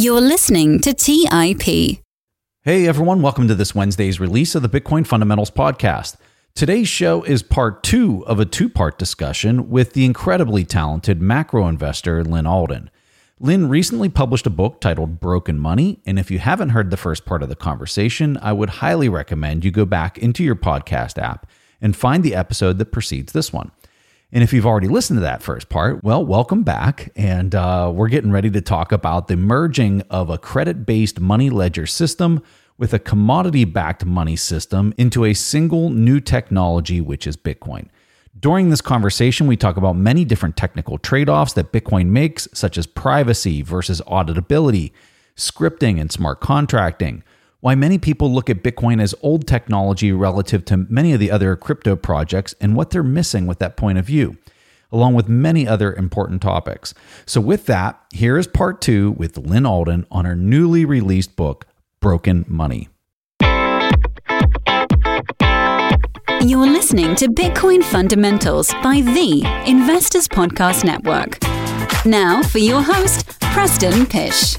You're listening to TIP. Hey everyone, welcome to this Wednesday's release of the Bitcoin Fundamentals Podcast. Today's show is part 2 of a 2-part discussion with the incredibly talented macro investor Lyn Alden. Lyn recently published a book titled Broken Money, and if you haven't heard the first part of the conversation, I would highly recommend you go back into your podcast app and find the episode that precedes this one. And if you've already listened to that first part, well, welcome back. And we're getting ready to talk about the merging of a credit-based money ledger system with a commodity-backed money system into a single new technology, which is Bitcoin. During this conversation, we talk about many different technical trade-offs that Bitcoin makes, such as privacy versus auditability, scripting and smart contracting, why many people look at Bitcoin as old technology relative to many of the other crypto projects, and what they're missing with that point of view, along with many other important topics. So with that, here is part 2 with Lyn Alden on her newly released book, Broken Money. You're listening to Bitcoin Fundamentals by the Investors Podcast Network. Now for your host, Preston Pysh.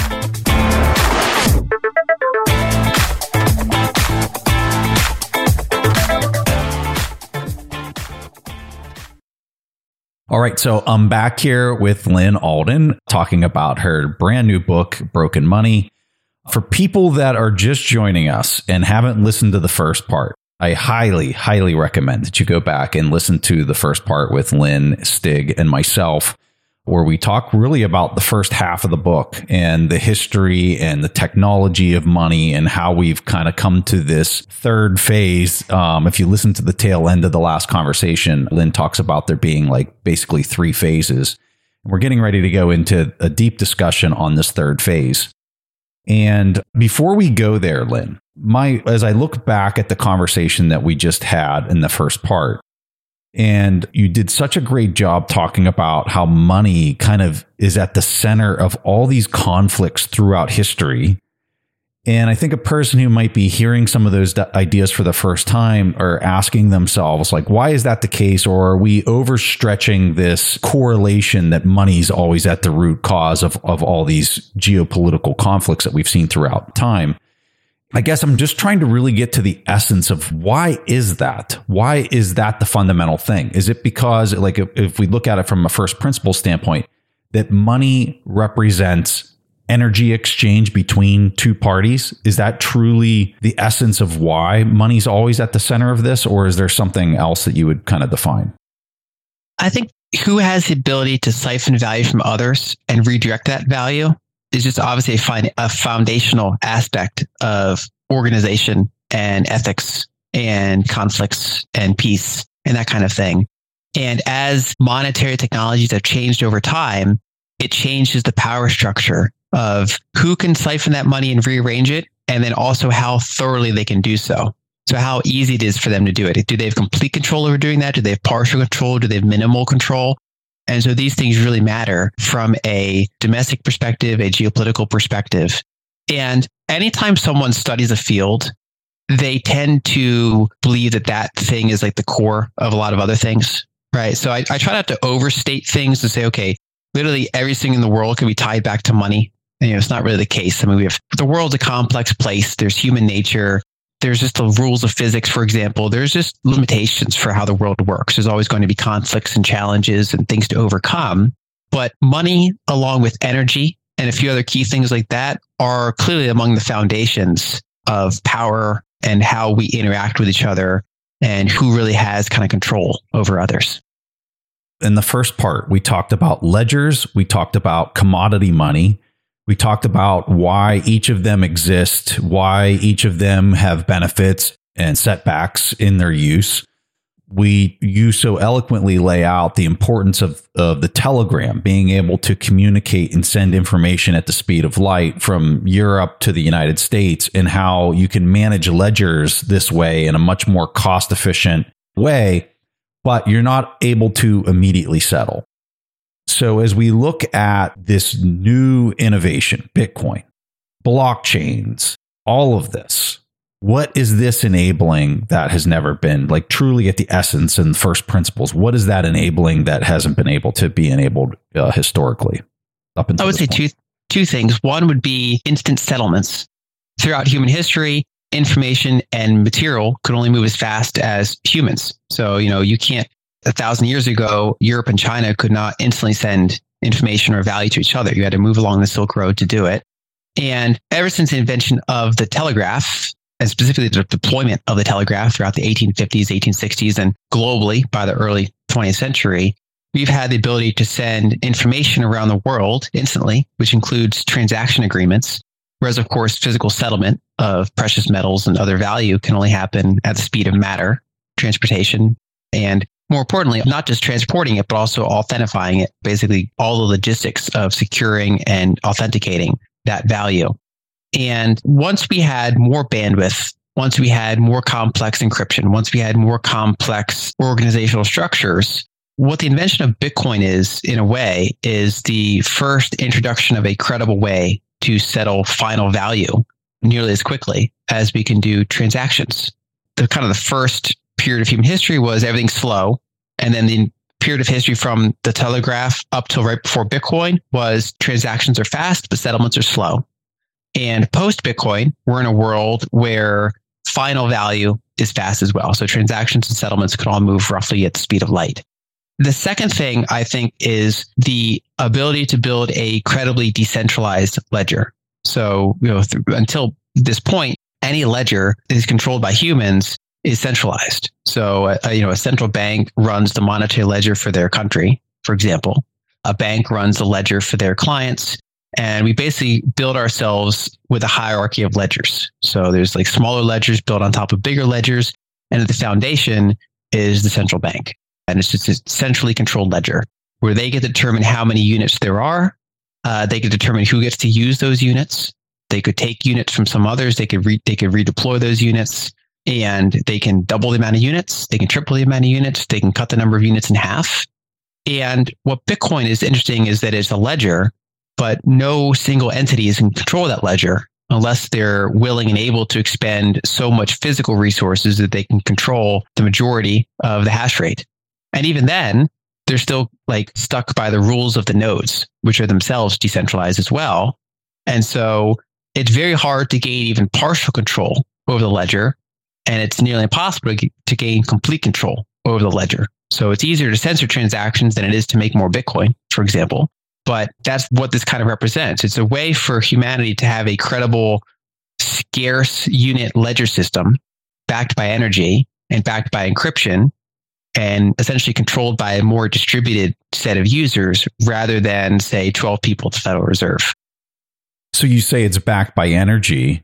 All right, so I'm back here with Lyn Alden talking about her brand new book, Broken Money. For people that are just joining us and haven't listened to the first part, I highly, highly recommend that you go back and listen to the first part with Lyn, Stig, and myself, where we talk really about the first half of the book and the history and the technology of money and how we've kind of come to this third phase. If you listen to the tail end of the last conversation, Lyn talks about there being like basically 3 phases. We're getting ready to go into a deep discussion on this third phase. And before we go there, Lyn, as I look back at the conversation that we just had in the first part, and you did such a great job talking about how money kind of is at the center of all these conflicts throughout history. And I think a person who might be hearing some of those ideas for the first time are asking themselves, like, why is that the case? Or are we overstretching this correlation that money's always at the root cause of all these geopolitical conflicts that we've seen throughout time? I guess I'm just trying to really get to the essence of why is that? Why is that the fundamental thing? Is it because, like, if we look at it from a first principle standpoint, that money represents energy exchange between two parties? Is that truly the essence of why money's always at the center of this? Or is there something else that you would kind of define? I think who has the ability to siphon value from others and redirect that value is just obviously a foundational aspect of organization and ethics and conflicts and peace and that kind of thing. And as monetary technologies have changed over time, it changes the power structure of who can siphon that money and rearrange it, and then also how thoroughly they can do so. So how easy it is for them to do it. Do they have complete control over doing that? Do they have partial control? Do they have minimal control? And so these things really matter from a domestic perspective, a geopolitical perspective. And anytime someone studies a field, they tend to believe that that thing is like the core of a lot of other things, right? So I try not to overstate things to say, okay, literally everything in the world can be tied back to money. And, it's not really the case. I mean, the world's a complex place. There's human nature. There's just the rules of physics, for example. There's just limitations for how the world works. There's always going to be conflicts and challenges and things to overcome. But money, along with energy and a few other key things like that, are clearly among the foundations of power and how we interact with each other and who really has kind of control over others. In the first part, we talked about ledgers. We talked about commodity money. We talked about why each of them exist, why each of them have benefits and setbacks in their use. You so eloquently lay out the importance of the telegram, being able to communicate and send information at the speed of light from Europe to the United States, and how you can manage ledgers this way in a much more cost efficient way, but you're not able to immediately settle. So as we look at this new innovation, Bitcoin, blockchains, all of this, what is this enabling that has never been, like, truly at the essence and first principles? What is that enabling that hasn't been able to be enabled historically up until I would say two things. One would be instant settlements. Throughout human history, information and material could only move as fast as humans. So, you can't, 1,000 years ago, Europe and China could not instantly send information or value to each other. You had to move along the Silk Road to do it. And ever since the invention of the telegraph, and specifically the deployment of the telegraph throughout the 1850s, 1860s, and globally by the early 20th century, we've had the ability to send information around the world instantly, which includes transaction agreements. Whereas, of course, physical settlement of precious metals and other value can only happen at the speed of matter, transportation, and more importantly, not just transporting it, but also authentifying it, basically all the logistics of securing and authenticating that value. And once we had more bandwidth, once we had more complex encryption, once we had more complex organizational structures, what the invention of Bitcoin is, in a way, is the first introduction of a credible way to settle final value nearly as quickly as we can do transactions. The first period of human history was everything slow. And then the period of history from the telegraph up till right before Bitcoin was transactions are fast, but settlements are slow. And post Bitcoin, we're in a world where final value is fast as well. So transactions and settlements can all move roughly at the speed of light. The second thing I think is the ability to build a credibly decentralized ledger. So, until this point, any ledger that is controlled by humans is centralized. So, a central bank runs the monetary ledger for their country, for example. A bank runs the ledger for their clients. And we basically build ourselves with a hierarchy of ledgers. So there's like smaller ledgers built on top of bigger ledgers. And at the foundation is the central bank. And it's just a centrally controlled ledger where they get to determine how many units there are. They can determine who gets to use those units. They could take units from some others. They could redeploy those units, and they can double the amount of units. They can triple the amount of units. They can cut the number of units in half. And what Bitcoin is interesting is that it's a ledger, but no single entity is in control of that ledger unless they're willing and able to expend so much physical resources that they can control the majority of the hash rate. And even then, they're still stuck by the rules of the nodes, which are themselves decentralized as well. And so it's very hard to gain even partial control over the ledger. And it's nearly impossible to gain complete control over the ledger. So it's easier to censor transactions than it is to make more Bitcoin, for example. But that's what this kind of represents. It's a way for humanity to have a credible, scarce unit ledger system backed by energy and backed by encryption, and essentially controlled by a more distributed set of users rather than, say, 12 people at the Federal Reserve. So you say it's backed by energy.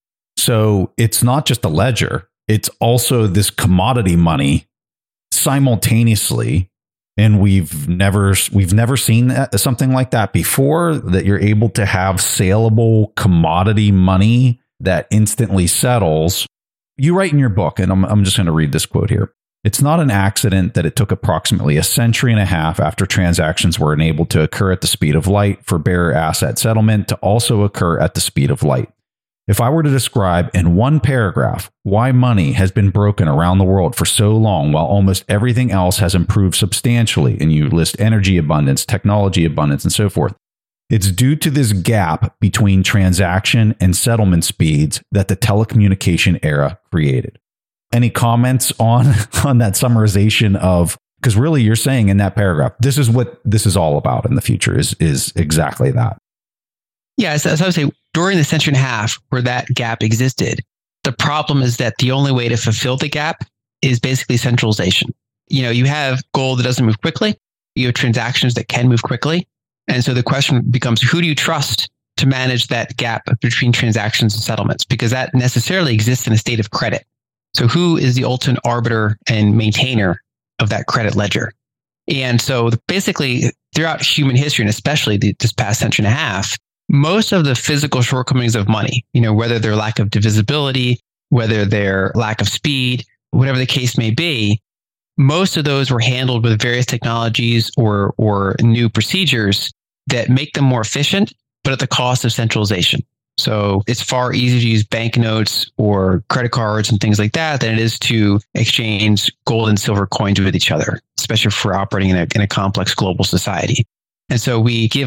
So it's not just a ledger. It's also this commodity money simultaneously. And we've never seen something like that before, that you're able to have saleable commodity money that instantly settles. You write in your book, and I'm just going to read this quote here. It's not an accident that it took approximately a century and a half after transactions were enabled to occur at the speed of light for bearer asset settlement to also occur at the speed of light. If I were to describe in one paragraph why money has been broken around the world for so long while almost everything else has improved substantially, and you list energy abundance, technology abundance, and so forth, it's due to this gap between transaction and settlement speeds that the telecommunication era created. Any comments on that summarization of, because really you're saying in that paragraph, this is what this is all about in the future is exactly that. Yeah, as I would say, during the century and a half where that gap existed, the problem is that the only way to fulfill the gap is basically centralization. You have gold that doesn't move quickly. You have transactions that can move quickly. And so the question becomes, who do you trust to manage that gap between transactions and settlements? Because that necessarily exists in a state of credit. So who is the ultimate arbiter and maintainer of that credit ledger? And so basically throughout human history, and especially this past century and a half, most of the physical shortcomings of money, whether their lack of divisibility, whether their lack of speed, whatever the case may be, most of those were handled with various technologies or new procedures that make them more efficient, but at the cost of centralization. So it's far easier to use banknotes or credit cards and things like that than it is to exchange gold and silver coins with each other, especially if we're operating in a complex global society. And so we give up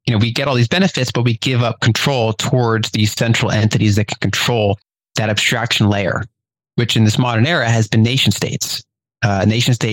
we get all these benefits, but we give up control towards these central entities that can control that abstraction layer, which in this modern era has been nation states and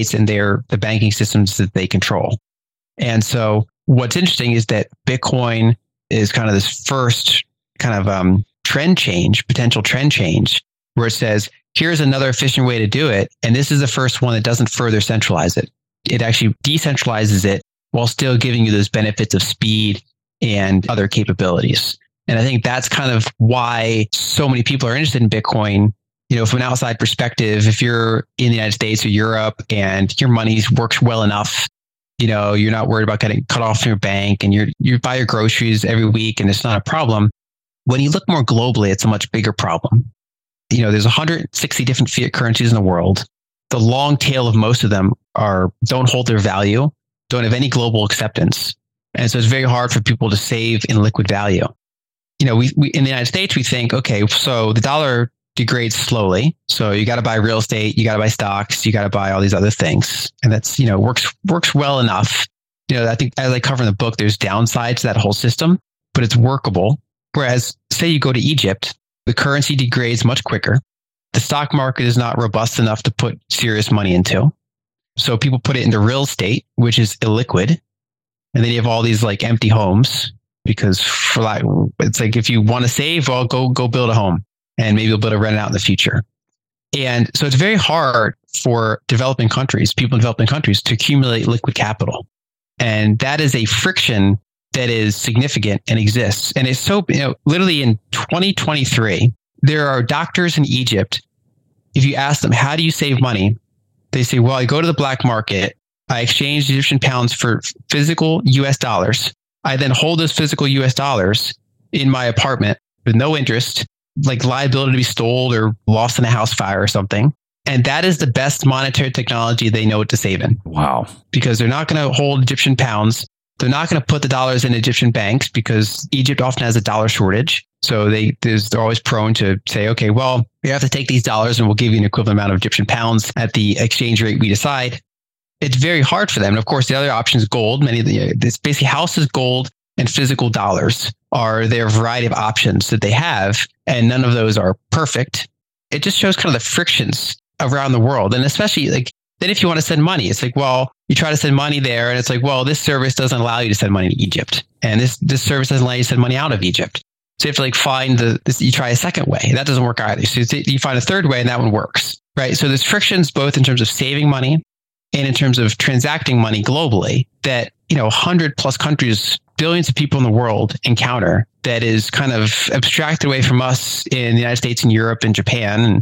the banking systems that they control. And so what's interesting is that Bitcoin is kind of this first kind of potential trend change, where it says, here's another efficient way to do it. And this is the first one that doesn't further centralize it. It actually decentralizes it while still giving you those benefits of speed and other capabilities. And I think that's kind of why so many people are interested in Bitcoin. From an outside perspective, if you're in the United States or Europe and your money works well enough, you're not worried about getting cut off from your bank and you buy your groceries every week and it's not a problem. When you look more globally, it's a much bigger problem. There's 160 different fiat currencies in the world. The long tail of most of them don't hold their value, don't have any global acceptance. And so it's very hard for people to save in liquid value. We in the United States, we think, okay, so the dollar degrades slowly. So you got to buy real estate, you got to buy stocks, you got to buy all these other things. And that's, works well enough. I think as I cover in the book, there's downsides to that whole system, but it's workable. Whereas say you go to Egypt, the currency degrades much quicker. The stock market is not robust enough to put serious money into. So people put it into real estate, which is illiquid. And then you have all these like empty homes because it's like, if you want to save, well, go build a home. And maybe you'll be able to rent it out in the future. And so it's very hard for people in developing countries to accumulate liquid capital. And that is a friction that is significant and exists. And it's so, literally in 2023, there are doctors in Egypt. If you ask them, how do you save money? They say, well, I go to the black market. I exchange Egyptian pounds for physical US dollars. I then hold those physical US dollars in my apartment with no interest, like liability to be stolen or lost in a house fire or something. And that is the best monetary technology they know what to save in. Wow. Because they're not going to hold Egyptian pounds. They're not going to put the dollars in Egyptian banks because Egypt often has a dollar shortage. So they're always prone to say, okay, well, you have to take these dollars and we'll give you an equivalent amount of Egyptian pounds at the exchange rate we decide. It's very hard for them. And of course, the other option is gold. It's basically houses, gold, and physical dollars are their variety of options that they have. And none of those are perfect. It just shows kind of the frictions around the world. And especially then if you want to send money, it's like, well, you try to send money there and it's like, well, this service doesn't allow you to send money to Egypt. And this service doesn't allow you to send money out of Egypt. So you have to find you try a second way. That doesn't work either. So you find a third way and that one works, right? So there's frictions both in terms of saving money and in terms of transacting money globally that, 100 plus countries, billions of people in the world encounter that is kind of abstracted away from us in the United States and Europe and Japan.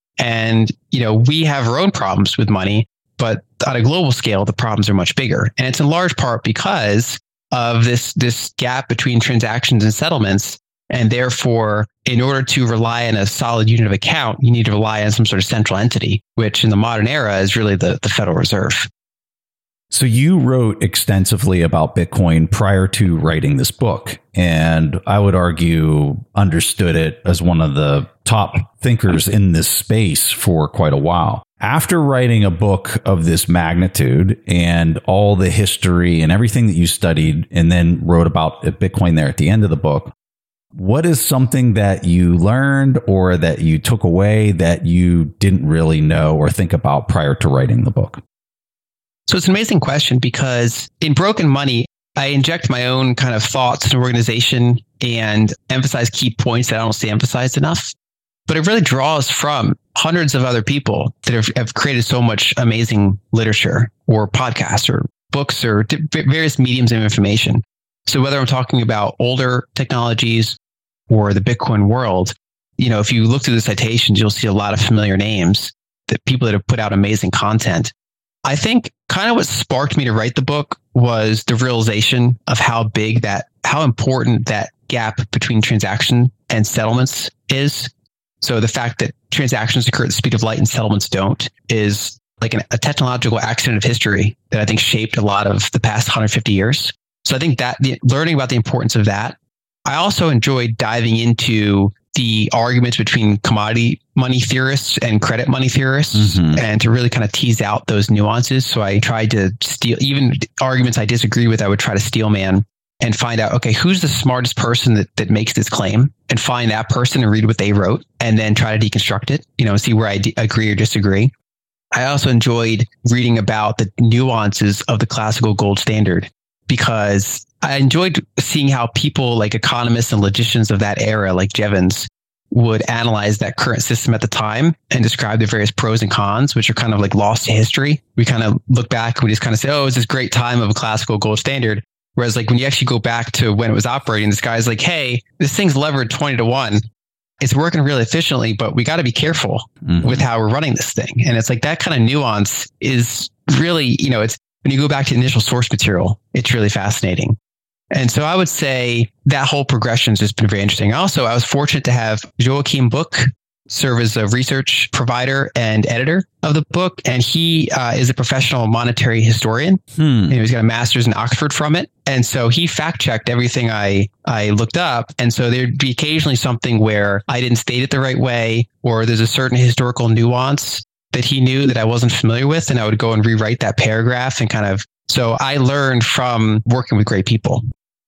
And we have our own problems with money, but on a global scale, the problems are much bigger. And it's in large part because of this gap between transactions and settlements. And therefore, in order to rely on a solid unit of account, you need to rely on some sort of central entity, which in the modern era is really the Federal Reserve. So you wrote extensively about Bitcoin prior to writing this book, and I would argue understood it as one of the top thinkers in this space for quite a while. After writing a book of this magnitude and all the history and everything that you studied and then wrote about Bitcoin there at the end of the book, what is something that you learned or that you took away that you didn't really know or think about prior to writing the book? So it's an amazing question because in Broken Money, I inject my own kind of thoughts and organization and emphasize key points that I don't see emphasized enough. But it really draws from hundreds of other people that have created so much amazing literature or podcasts or books or various mediums of information. So whether I'm talking about older technologies or the Bitcoin world, if you look through the citations, you'll see a lot of familiar names, that people that have put out amazing content. I think kind of what sparked me to write the book was the realization of how important that gap between transaction and settlements is. So the fact that transactions occur at the speed of light and settlements don't is like a technological accident of history that I think shaped a lot of the past 150 years. So I think that learning about the importance of that. I also enjoyed diving into the arguments between commodity money theorists and credit money theorists, and to really kind of tease out those nuances. So I tried to steal even arguments I disagree with. I would try to steel man and find out, okay, who's the smartest person that makes this claim, and find that person and read what they wrote, and then try to deconstruct it, see where I agree or disagree. I also enjoyed reading about the nuances of the classical gold standard, because I enjoyed seeing how people like economists and logicians of that era, like Jevons, would analyze that current system at the time and describe the various pros and cons, which are kind of like lost to history. We kind of look back and we just kind of say, oh, it's this great time of a classical gold standard. Whereas like when you actually go back to when it was operating, this guy's like, hey, this thing's levered 20-1. It's working really efficiently, but we got to be careful with how we're running this thing. And it's like that kind of nuance is really, it's when you go back to the initial source material, it's really fascinating. And so I would say that whole progression has just been very interesting. Also, I was fortunate to have Joachim Buch serve as a research provider and editor of the book. And he is a professional monetary historian. And he's got a master's in Oxford from it. And so he fact checked everything I looked up. And so there'd be occasionally something where I didn't state it the right way, or there's a certain historical nuance that he knew that I wasn't familiar with. And I would go and rewrite that paragraph and so I learned from working with great people.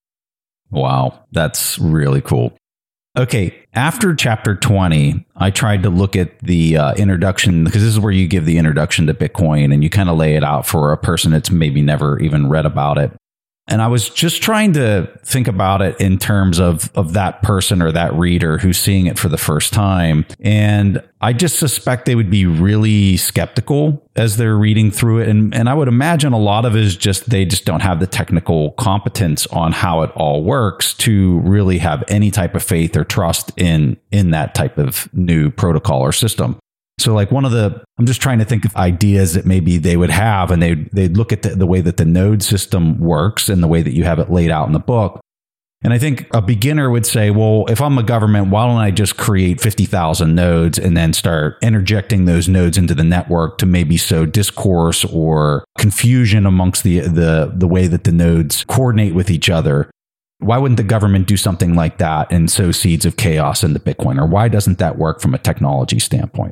Wow, that's really cool. Okay, after chapter 20, I tried to look at the introduction, because this is where you give the introduction to Bitcoin and you kind of lay it out for a person that's maybe never even read about it. And I was just trying to think about it in terms of that person or that reader who's seeing it for the first time. And I just suspect they would be really skeptical as they're reading through it. And I would imagine a lot of it is just they just don't have the technical competence on how it all works to really have any type of faith or trust in that type of new protocol or system. So like I'm just trying to think of ideas that maybe they would have, and they'd look at the way that the node system works and the way that you have it laid out in the book. And I think a beginner would say, well, if I'm a government, why don't I just create 50,000 nodes and then start interjecting those nodes into the network to maybe sow discourse or confusion amongst the way that the nodes coordinate with each other? Why wouldn't the government do something like that and sow seeds of chaos into Bitcoin? Or why doesn't that work from a technology standpoint?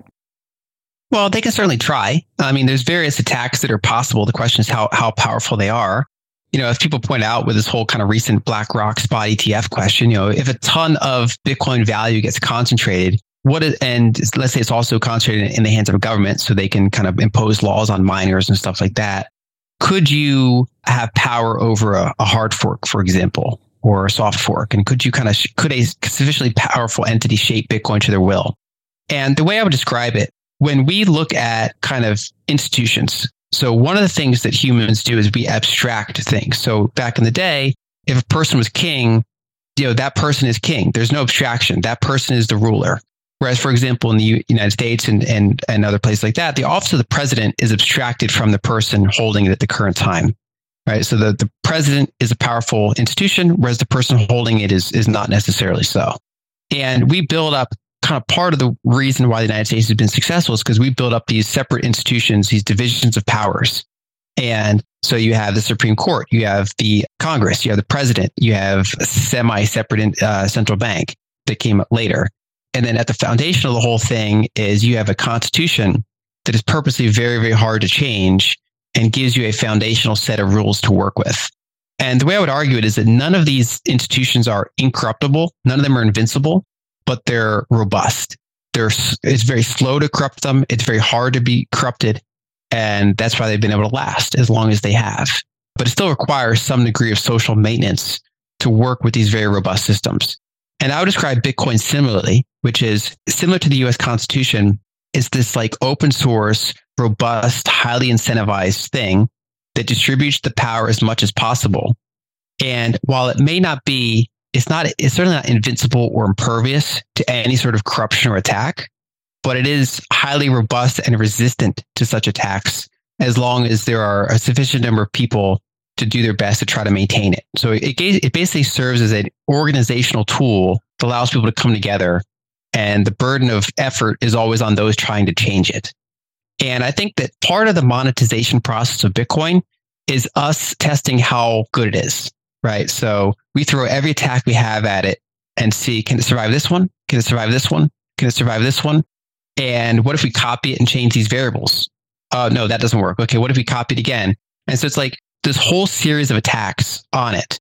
Well, they can certainly try. I mean, there's various attacks that are possible. The question is how powerful they are. If people point out with this whole kind of recent BlackRock spot ETF question, if a ton of Bitcoin value gets concentrated, and let's say it's also concentrated in the hands of a government so they can kind of impose laws on miners and stuff like that, could you have power over a hard fork, for example, or a soft fork? And could a sufficiently powerful entity shape Bitcoin to their will? And the way I would describe it, when we look at kind of institutions, so one of the things that humans do is we abstract things. So back in the day, if a person was king, that person is king. There's no abstraction. That person is the ruler. Whereas, for example, in the United States and other places like that, the office of the president is abstracted from the person holding it at the current time. Right. So the president is a powerful institution, whereas the person holding it is not necessarily so. And we build up kind of part of the reason why the United States has been successful is because we build up these separate institutions, these divisions of powers. And so you have the Supreme Court, you have the Congress, you have the president, you have a semi-separate central bank that came up later. And then at the foundation of the whole thing is you have a constitution that is purposely very, very hard to change and gives you a foundational set of rules to work with. And the way I would argue it is that none of these institutions are incorruptible. None of them are invincible, but they're robust. It's very slow to corrupt them. It's very hard to be corrupted. And that's why they've been able to last as long as they have. But it still requires some degree of social maintenance to work with these very robust systems. And I would describe Bitcoin similarly, which is similar to the US Constitution, is this like open source, robust, highly incentivized thing that distributes the power as much as possible. And while it may not be, it's certainly not invincible or impervious to any sort of corruption or attack, but it is highly robust and resistant to such attacks as long as there are a sufficient number of people to do their best to try to maintain it. So it basically serves as an organizational tool that allows people to come together, and the burden of effort is always on those trying to change it. And I think that part of the monetization process of Bitcoin is us testing how good it is, right? So we throw every attack we have at it and see, can it survive this one? Can it survive this one? Can it survive this one? And what if we copy it and change these variables? No, that doesn't work. Okay, what if we copy it again? And so it's like this whole series of attacks on it.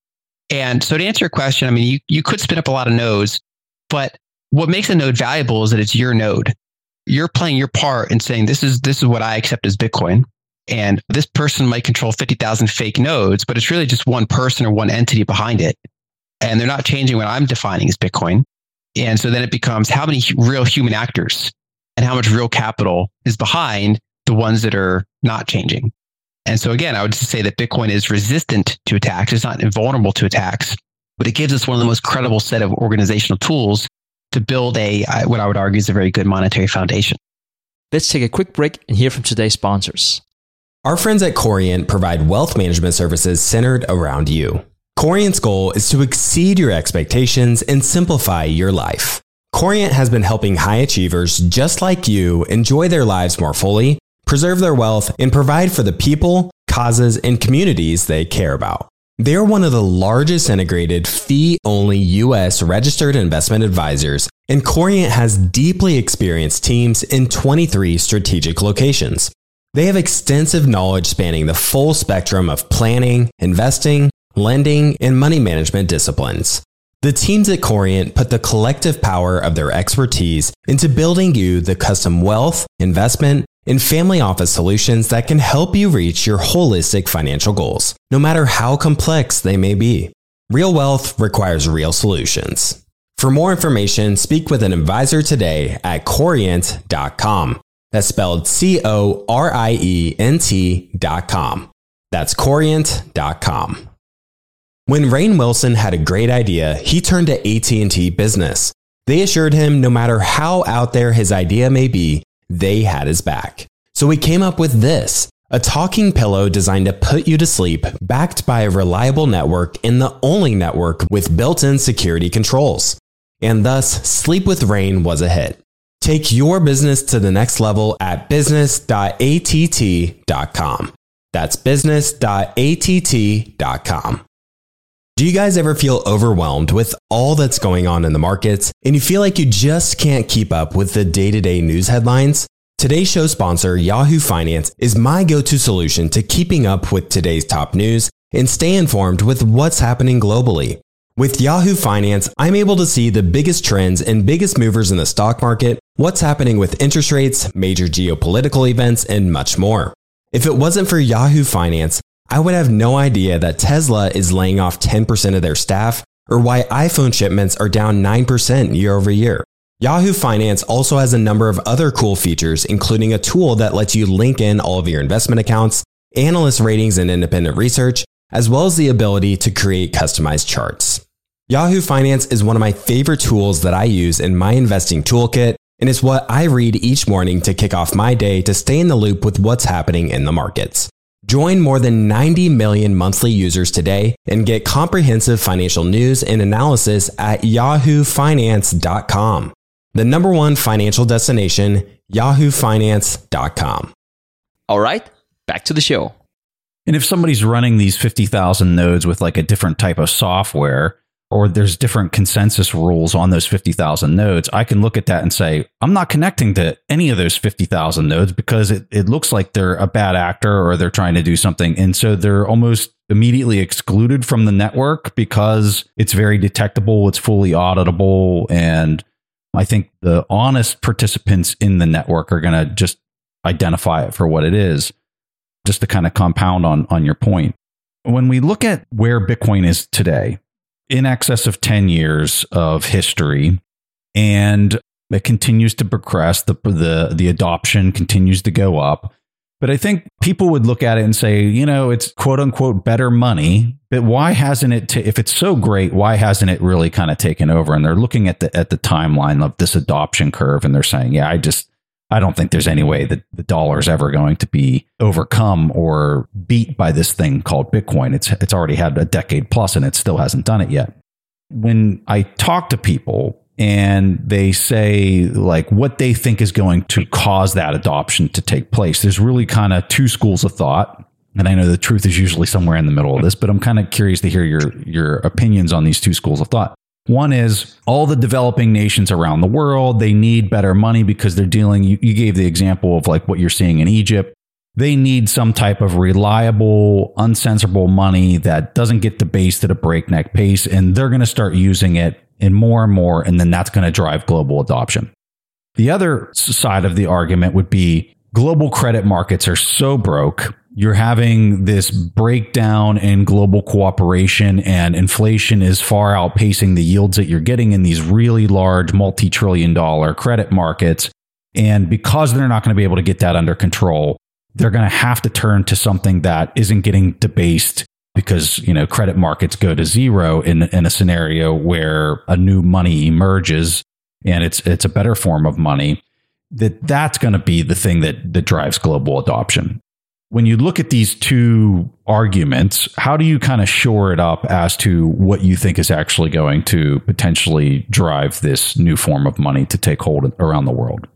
And so to answer your question, I mean, you could spin up a lot of nodes, but what makes a node valuable is that it's your node. You're playing your part and saying, this is what I accept as Bitcoin. And this person might control 50,000 fake nodes, but it's really just one person or one entity behind it. And they're not changing what I'm defining as Bitcoin. And so then it becomes how many real human actors and how much real capital is behind the ones that are not changing. And so again, I would just say that Bitcoin is resistant to attacks. It's not invulnerable to attacks, but it gives us one of the most credible set of organizational tools to build what I would argue is a very good monetary foundation. Let's take a quick break and hear from today's sponsors. Our friends at Corient provide wealth management services centered around you. Corient's goal is to exceed your expectations and simplify your life. Corient has been helping high achievers just like you enjoy their lives more fully, preserve their wealth, and provide for the people, causes, and communities they care about. They are one of the largest integrated fee-only U.S. registered investment advisors, and Corient has deeply experienced teams in 23 strategic locations. They have extensive knowledge spanning the full spectrum of planning, investing, lending, and money management disciplines. The teams at Corient put the collective power of their expertise into building you the custom wealth, investment, and family office solutions that can help you reach your holistic financial goals, no matter how complex they may be. Real wealth requires real solutions. For more information, speak with an advisor today at Corient.com. That's spelled Corient.com. That's Corient.com. When Rainn Wilson had a great idea, he turned to AT&T Business. They assured him no matter how out there his idea may be, they had his back. So he came up with this, a talking pillow designed to put you to sleep, backed by a reliable network and the only network with built-in security controls. And thus, Sleep with Rainn was a hit. Take your business to the next level at business.att.com. That's business.att.com. Do you guys ever feel overwhelmed with all that's going on in the markets and you feel like you just can't keep up with the day-to-day news headlines? Today's show sponsor, Yahoo Finance, is my go-to solution to keeping up with today's top news and stay informed with what's happening globally. With Yahoo Finance, I'm able to see the biggest trends and biggest movers in the stock market, what's happening with interest rates, major geopolitical events, and much more. If it wasn't for Yahoo Finance, I would have no idea that Tesla is laying off 10% of their staff or why iPhone shipments are down 9% year over year. Yahoo Finance also has a number of other cool features, including a tool that lets you link in all of your investment accounts, analyst ratings and independent research, as well as the ability to create customized charts. Yahoo Finance is one of my favorite tools that I use in my investing toolkit, and it's what I read each morning to kick off my day to stay in the loop with what's happening in the markets. Join more than 90 million monthly users today and get comprehensive financial news and analysis at yahoofinance.com. The number one financial destination, yahoofinance.com. All right, back to the show. And if somebody's running these 50,000 nodes with like a different type of software, or there's different consensus rules on those 50,000 nodes, I can look at that and say, I'm not connecting to any of those 50,000 nodes because it looks like they're a bad actor or they're trying to do something. And so they're almost immediately excluded from the network because it's very detectable, it's fully auditable. And I think the honest participants in the network are going to just identify it for what it is, just to kind of compound on your point. When we look at where Bitcoin is today, in excess of 10 years of history, and it continues to progress. The adoption continues to go up. But I think people would look at it and say, it's quote unquote better money. But why hasn't it, if it's so great, why hasn't it really kind of taken over? And they're looking at the timeline of this adoption curve, and they're saying, I don't think there's any way that the dollar is ever going to be overcome or beat by this thing called Bitcoin. It's already had a decade plus and it still hasn't done it yet. When I talk to people and they say like what they think is going to cause that adoption to take place, there's really kind of two schools of thought. And I know the truth is usually somewhere in the middle of this, but I'm kind of curious to hear your opinions on these two schools of thought. One is all the developing nations around the world, they need better money because they're dealing, you gave the example of like what you're seeing in Egypt. They need some type of reliable, uncensorable money that doesn't get debased at a breakneck pace, and they're going to start using it and more, and then that's going to drive global adoption. The other side of the argument would be global credit markets are so broke. You're having this breakdown in global cooperation, and inflation is far outpacing the yields that you're getting in these really large multi-trillion-dollar credit markets. And because they're not going to be able to get that under control, they're going to have to turn to something that isn't getting debased because, credit markets go to zero in a scenario where a new money emerges and it's a better form of money. That's going to be the thing that drives global adoption. When you look at these two arguments, how do you kind of shore it up as to what you think is actually going to potentially drive this new form of money to take hold around the world?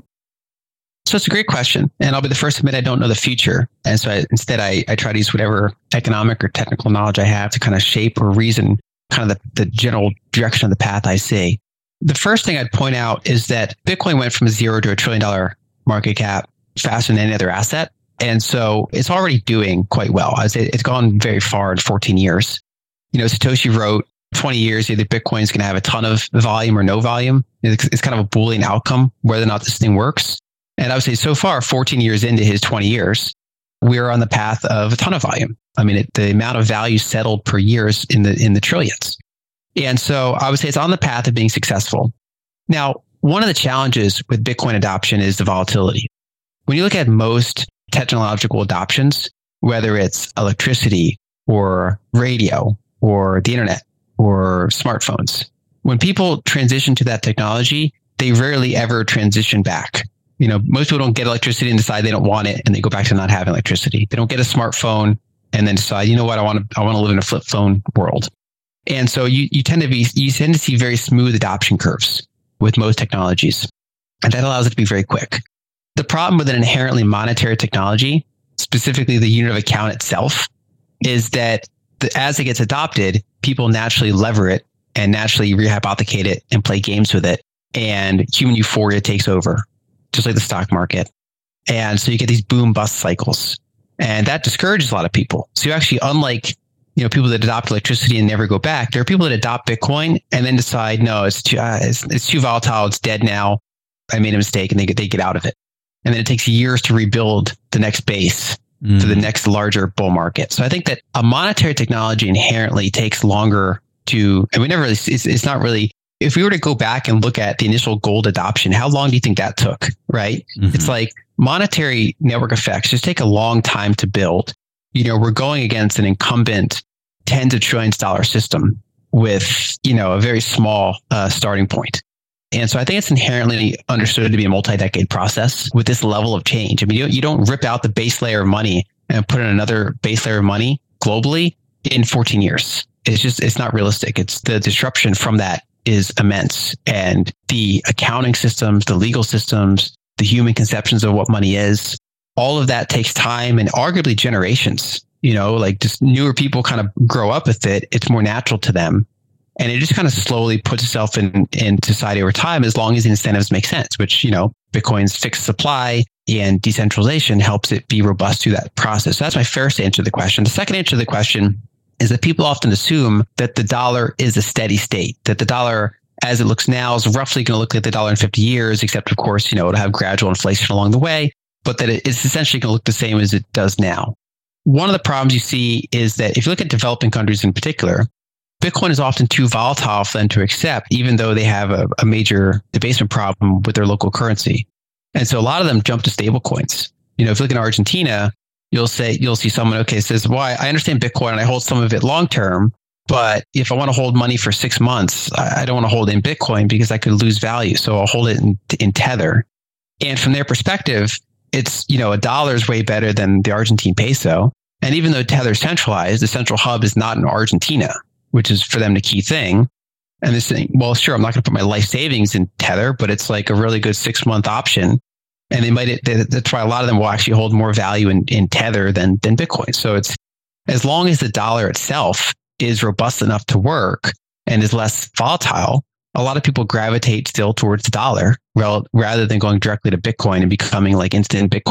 So it's a great question. And I'll be the first to admit I don't know the future. And so instead, I try to use whatever economic or technical knowledge I have to kind of shape or reason kind of the general direction of the path I see. The first thing I'd point out is that Bitcoin went from $0 to $1 trillion market cap faster than any other asset. And so it's already doing quite well. I'd say it's gone very far in 14 years. Satoshi wrote 20 years, either Bitcoin is going to have a ton of volume or no volume. It's kind of a Boolean outcome, whether or not this thing works. And I would say so far, 14 years into his 20 years, we're on the path of a ton of volume. I mean, the amount of value settled per year is in the trillions. And so I would say it's on the path of being successful. Now, one of the challenges with Bitcoin adoption is the volatility. When you look at most technological adoptions, whether it's electricity or radio or the internet or smartphones, when people transition to that technology, they rarely ever transition back. Most people don't get electricity and decide they don't want it, and they go back to not having electricity. They don't get a smartphone and then decide, you know what, I want to live in a flip phone world. And so you tend to see very smooth adoption curves with most technologies, and that allows it to be very quick. The problem with an inherently monetary technology, specifically the unit of account itself, is that as it gets adopted, people naturally lever it and naturally rehypothecate it and play games with it, and human euphoria takes over, just like the stock market. And so you get these boom bust cycles, and that discourages a lot of people. So you actually, unlike, people that adopt electricity and never go back, there are people that adopt Bitcoin and then decide, no, it's too volatile. It's dead now. I made a mistake, and they get out of it. And then it takes years to rebuild the next base to the next larger bull market. So I think that a monetary technology inherently takes longer and we never really, it's not really, if we were to go back and look at the initial gold adoption, how long do you think that took, right? Mm-hmm. It's like monetary network effects just take a long time to build. We're going against an incumbent tens of trillions dollar system with, a very small starting point. And so I think it's inherently understood to be a multi-decade process with this level of change. I mean, you don't rip out the base layer of money and put in another base layer of money globally in 14 years. It's not realistic. It's the disruption from that is immense. And the accounting systems, the legal systems, the human conceptions of what money is, all of that takes time and arguably generations. Like just newer people kind of grow up with it. It's more natural to them. And it just kind of slowly puts itself in society over time, as long as the incentives make sense, which, Bitcoin's fixed supply and decentralization helps it be robust through that process. So that's my first answer to the question. The second answer to the question is that people often assume that the dollar is a steady state, that the dollar as it looks now is roughly going to look like the dollar in 50 years, except of course, it'll have gradual inflation along the way, but that it's essentially going to look the same as it does now. One of the problems you see is that if you look at developing countries in particular, Bitcoin is often too volatile for them to accept, even though they have a major debasement problem with their local currency. And so a lot of them jump to stable coins. If you look in Argentina, you'll see someone, says, well, I understand Bitcoin and I hold some of it long term, but if I want to hold money for 6 months, I don't want to hold in Bitcoin because I could lose value. So I'll hold it in Tether. And from their perspective, it's, $1 is way better than the Argentine peso. And even though Tether is centralized, the central hub is not in Argentina, which is for them the key thing. And they're saying, well, sure, I'm not going to put my life savings in Tether, but it's like a really good 6-month option. And that's why a lot of them will actually hold more value in Tether than Bitcoin. So it's, as long as the dollar itself is robust enough to work and is less volatile, a lot of people gravitate still towards the dollar rather than going directly to Bitcoin and becoming like instant Bitcoin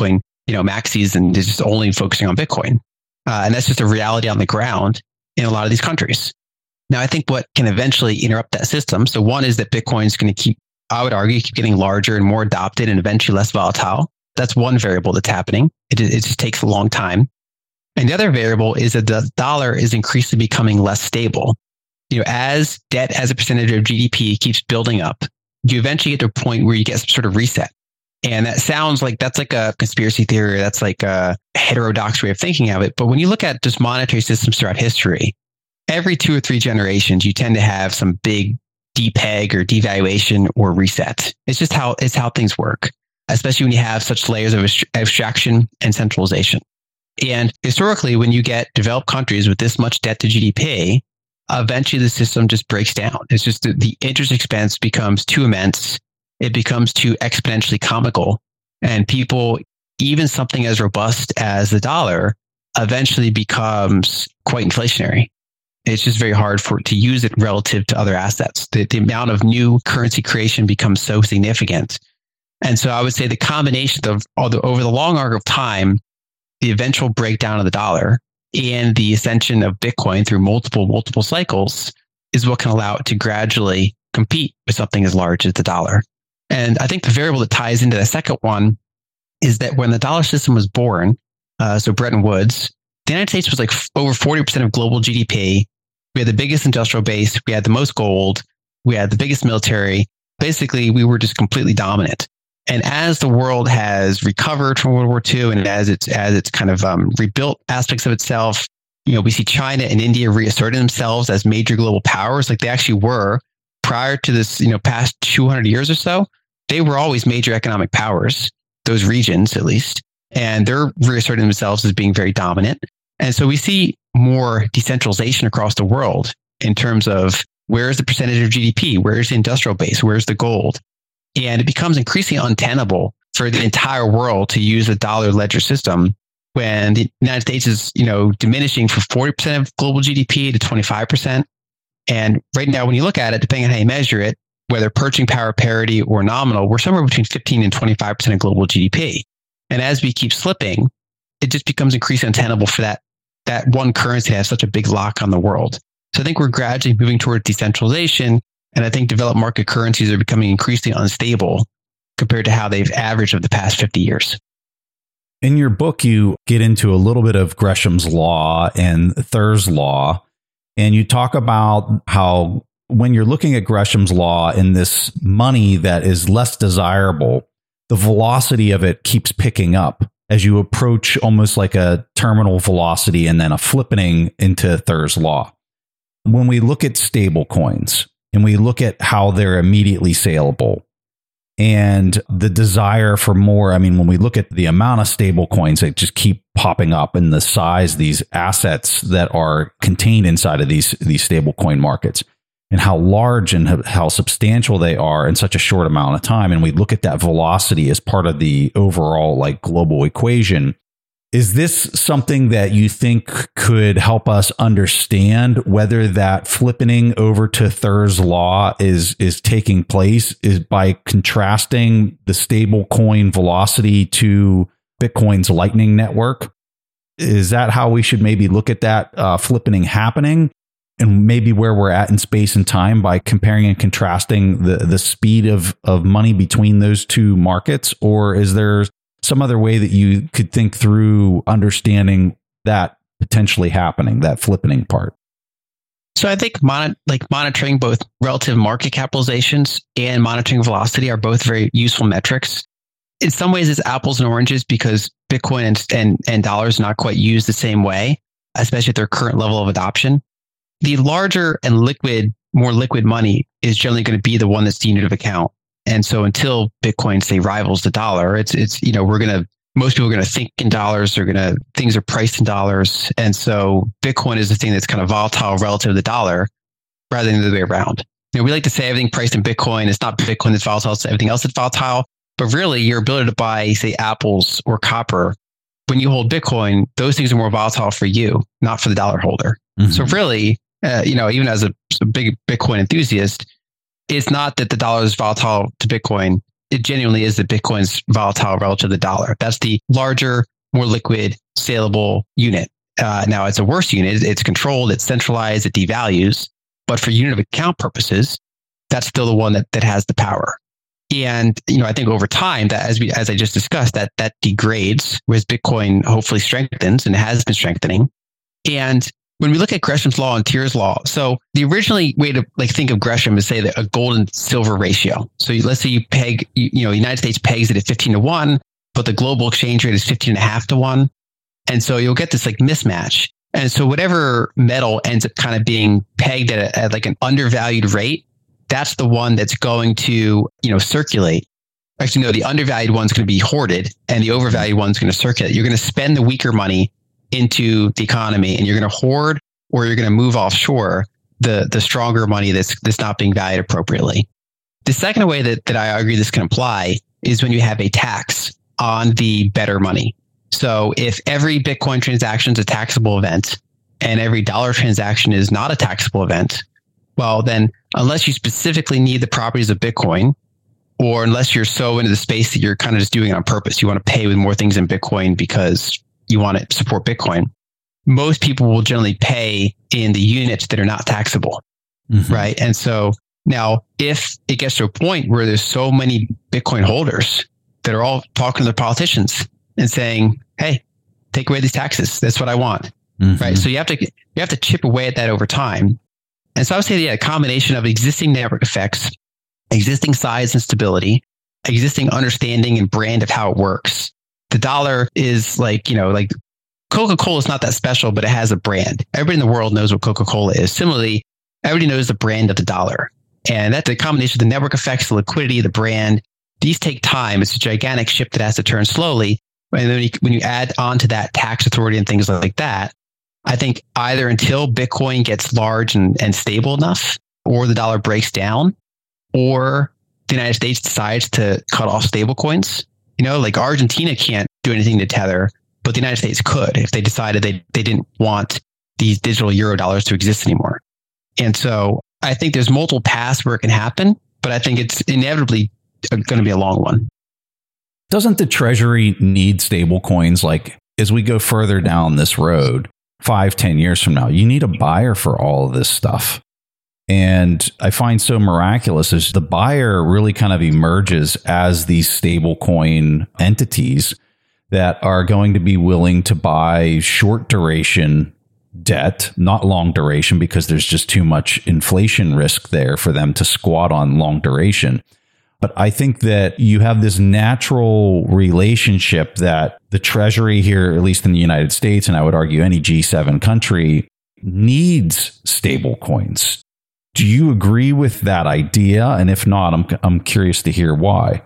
maxis and just only focusing on Bitcoin. And that's just a reality on the ground in a lot of these countries. Now, I think what can eventually interrupt that system. So one is that Bitcoin is going to keep getting larger and more adopted and eventually less volatile. That's one variable that's happening. It just takes a long time. And the other variable is that the dollar is increasingly becoming less stable. As debt as a percentage of GDP keeps building up, you eventually get to a point where you get some sort of reset. And that sounds like that's like a conspiracy theory. That's like a heterodox way of thinking of it. But when you look at just monetary systems throughout history, every 2 or 3 generations, you tend to have some big depeg or devaluation or reset. It's just how things work, especially when you have such layers of abstraction and centralization. And historically, when you get developed countries with this much debt to GDP, eventually the system just breaks down. It's just the interest expense becomes too immense. It becomes too exponentially comical. And people, even something as robust as the dollar, eventually becomes quite inflationary. It's just very hard to use it relative to other assets. The amount of new currency creation becomes so significant. And so I would say the combination of over the long arc of time, the eventual breakdown of the dollar and the ascension of Bitcoin through multiple cycles is what can allow it to gradually compete with something as large as the dollar. And I think the variable that ties into the second one is that when the dollar system was born, so Bretton Woods, the United States was like over 40% of global GDP. We had the biggest industrial base. We had the most gold. We had the biggest military. Basically, we were just completely dominant. And as the world has recovered from World War II and as it's kind of rebuilt aspects of itself, we see China and India reasserting themselves as major global powers like they actually were prior to this, past 200 years or so. They were always major economic powers, those regions at least, and they're reasserting themselves as being very dominant. And so we see more decentralization across the world in terms of where's the percentage of GDP, where's the industrial base, where's the gold. And it becomes increasingly untenable for the entire world to use a dollar ledger system when the United States is, diminishing from 40% of global GDP to 25%. And right now, when you look at it, depending on how you measure it, whether purchasing power parity or nominal, we're somewhere between 15 and 25% of global GDP. And as we keep slipping, it just becomes increasingly untenable for that one currency to have such a big lock on the world. So I think we're gradually moving toward decentralization. And I think developed market currencies are becoming increasingly unstable compared to how they've averaged over the past 50 years. In your book, you get into a little bit of Gresham's law and Thur's law, and you talk about how when you're looking at Gresham's law and this money that is less desirable, the velocity of it keeps picking up as you approach almost like a terminal velocity and then a flippening into Thur's law. When we look at stable coins, and we look at how they're immediately saleable and the desire for more. I mean, when we look at the amount of stable coins that just keep popping up and the size, these assets that are contained inside of these stable coin markets and how large and how substantial they are in such a short amount of time. And we look at that velocity as part of the overall global equation. Is this something that you think could help us understand whether that flipping over to Thur's law is taking place is by contrasting the stable coin velocity to Bitcoin's Lightning Network? Is that how we should maybe look at that flipping happening and maybe where we're at in space and time by comparing and contrasting the speed of money between those two markets? Or is there some other way that you could think through understanding that potentially happening, that flipping part? So I think monitoring both relative market capitalizations and monitoring velocity are both very useful metrics. In some ways, it's apples and oranges because Bitcoin and dollars are not quite used the same way, especially at their current level of adoption. The larger and more liquid money is generally going to be the one that's deemed of account. And so until Bitcoin, say, rivals the dollar, most people are going to think in dollars. Things are priced in dollars. And so Bitcoin is the thing that's kind of volatile relative to the dollar rather than the other way around. We like to say everything priced in Bitcoin. It's not Bitcoin that's volatile, it's everything else that's volatile. But really your ability to buy, say, apples or copper, when you hold Bitcoin, those things are more volatile for you, not for the dollar holder. Mm-hmm. So really, even as a big Bitcoin enthusiast, it's not that the dollar is volatile to Bitcoin. it genuinely is that Bitcoin's volatile relative to the dollar. That's the larger, more liquid, saleable unit. Now, it's a worse unit. It's controlled, it's centralized, it devalues. But for unit of account purposes, that's still the one that has the power. And, I think over time that as I just discussed, that degrades, whereas Bitcoin hopefully strengthens and has been strengthening. And when we look at Gresham's law and Tyr's law, so the originally way to think of Gresham is say that a gold and silver ratio. So let's say you peg, United States pegs it at 15-1, but the global exchange rate is 15.5-1. And so you'll get this mismatch. And so whatever metal ends up kind of being pegged at an undervalued rate, that's the one that's going to, circulate. Actually, no, the undervalued one's going to be hoarded and the overvalued one's going to circulate. You're going to spend the weaker money into the economy and you're going to hoard or you're going to move offshore the stronger money that's not being valued appropriately. The second way that I argue this can apply is when you have a tax on the better money. So if every Bitcoin transaction is a taxable event and every dollar transaction is not a taxable event, well, then unless you specifically need the properties of Bitcoin, or unless you're so into the space that you're kind of just doing it on purpose, you want to pay with more things in Bitcoin because you want to support Bitcoin, most people will generally pay in the units that are not taxable, right? And so now if it gets to a point where there's so many Bitcoin holders that are all talking to the politicians and saying, hey, take away these taxes. That's what I want. Right. So you have to chip away at that over time. And so I would say, a combination of existing network effects, existing size and stability, existing understanding and brand of how it works. The dollar is Coca-Cola is not that special, but it has a brand. Everybody in the world knows what Coca-Cola is. Similarly, everybody knows the brand of the dollar. And that's the combination of the network effects, the liquidity, the brand. These take time. It's a gigantic ship that has to turn slowly. And then when you add on to that tax authority and things like that, I think either until Bitcoin gets large and stable enough, or the dollar breaks down, or the United States decides to cut off stable coins. Argentina can't do anything to Tether, but the United States could if they decided they didn't want these digital euro dollars to exist anymore. And so I think there's multiple paths where it can happen, but I think it's inevitably going to be a long one. Doesn't the Treasury need stable coins? As we go further down this road, 5-10 years from now, you need a buyer for all of this stuff. And I find so miraculous is the buyer really kind of emerges as these stable coin entities that are going to be willing to buy short duration debt, not long duration, because there's just too much inflation risk there for them to squat on long duration. But I think that you have this natural relationship that the Treasury here, at least in the United States, and I would argue any G7 country, needs stable coins. Do you agree with that idea? And if not, I'm curious to hear why.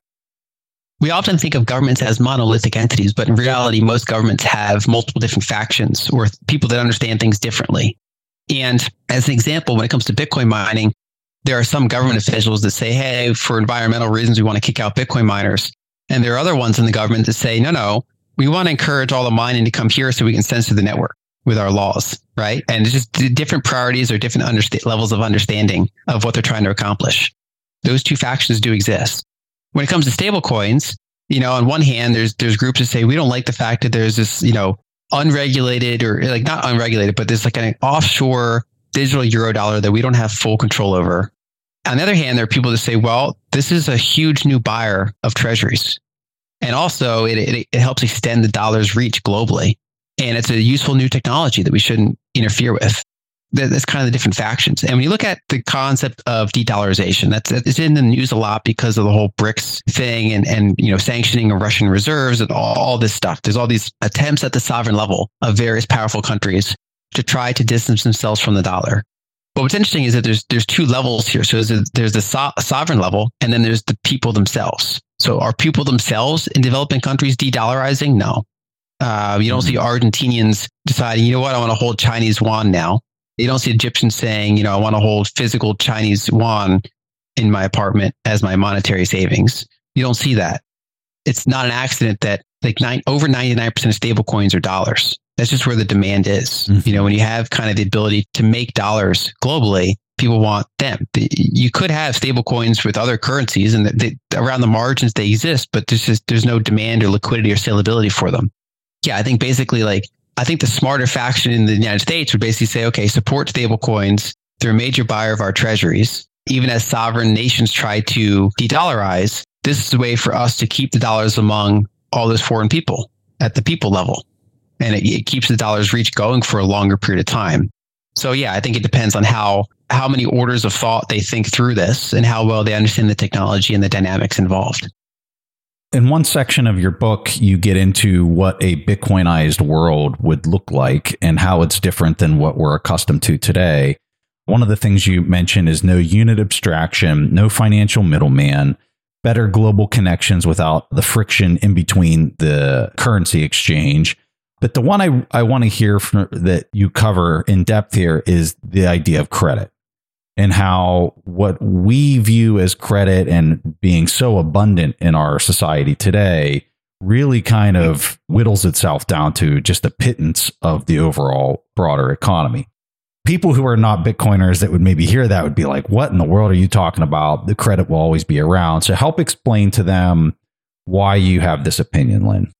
We often think of governments as monolithic entities, but in reality, most governments have multiple different factions or people that understand things differently. And as an example, when it comes to Bitcoin mining, there are some government officials that say, hey, for environmental reasons, we want to kick out Bitcoin miners. And there are other ones in the government that say, no, we want to encourage all the mining to come here so we can censor the network with our laws, right? And it's just different priorities or different levels of understanding of what they're trying to accomplish. Those two factions do exist. When it comes to stable coins, on one hand, there's groups that say, we don't like the fact that there's this, unregulated or not unregulated, but there's an offshore digital euro dollar that we don't have full control over. On the other hand, there are people that say, well, this is a huge new buyer of treasuries. And also it helps extend the dollar's reach globally. And it's a useful new technology that we shouldn't interfere with. That's kind of the different factions. And when you look at the concept of de-dollarization, it's in the news a lot because of the whole BRICS thing and sanctioning of Russian reserves and all this stuff. There's all these attempts at the sovereign level of various powerful countries to try to distance themselves from the dollar. But what's interesting is that there's two levels here. So there's the sovereign level, and then there's the people themselves. So are people themselves in developing countries de-dollarizing? No. You don't see Argentinians deciding, you know what, I want to hold Chinese yuan now. You don't see Egyptians saying, I want to hold physical Chinese yuan in my apartment as my monetary savings. You don't see that. It's not an accident that over 99% of stable coins are dollars. That's just where the demand is. When you have kind of the ability to make dollars globally, people want them. You could have stable coins with other currencies and around the margins they exist, but there's no demand or liquidity or salability for them. Yeah, I think basically I think the smarter faction in the United States would basically say, okay, support stable coins. They're a major buyer of our treasuries. Even as sovereign nations try to de-dollarize, this is a way for us to keep the dollars among all those foreign people at the people level. And it keeps the dollar's reach going for a longer period of time. So yeah, I think it depends on how many orders of thought they think through this and how well they understand the technology and the dynamics involved. In one section of your book, you get into what a Bitcoinized world would look like and how it's different than what we're accustomed to today. One of the things you mention is no unit abstraction, no financial middleman, better global connections without the friction in between the currency exchange. But the one I want to hear from that you cover in depth here is the idea of credit and how what we view as credit and being so abundant in our society today really kind of whittles itself down to just a pittance of the overall broader economy. People who are not Bitcoiners that would maybe hear that would be like, what in the world are you talking about? The credit will always be around. So help explain to them why you have this opinion, Lynn.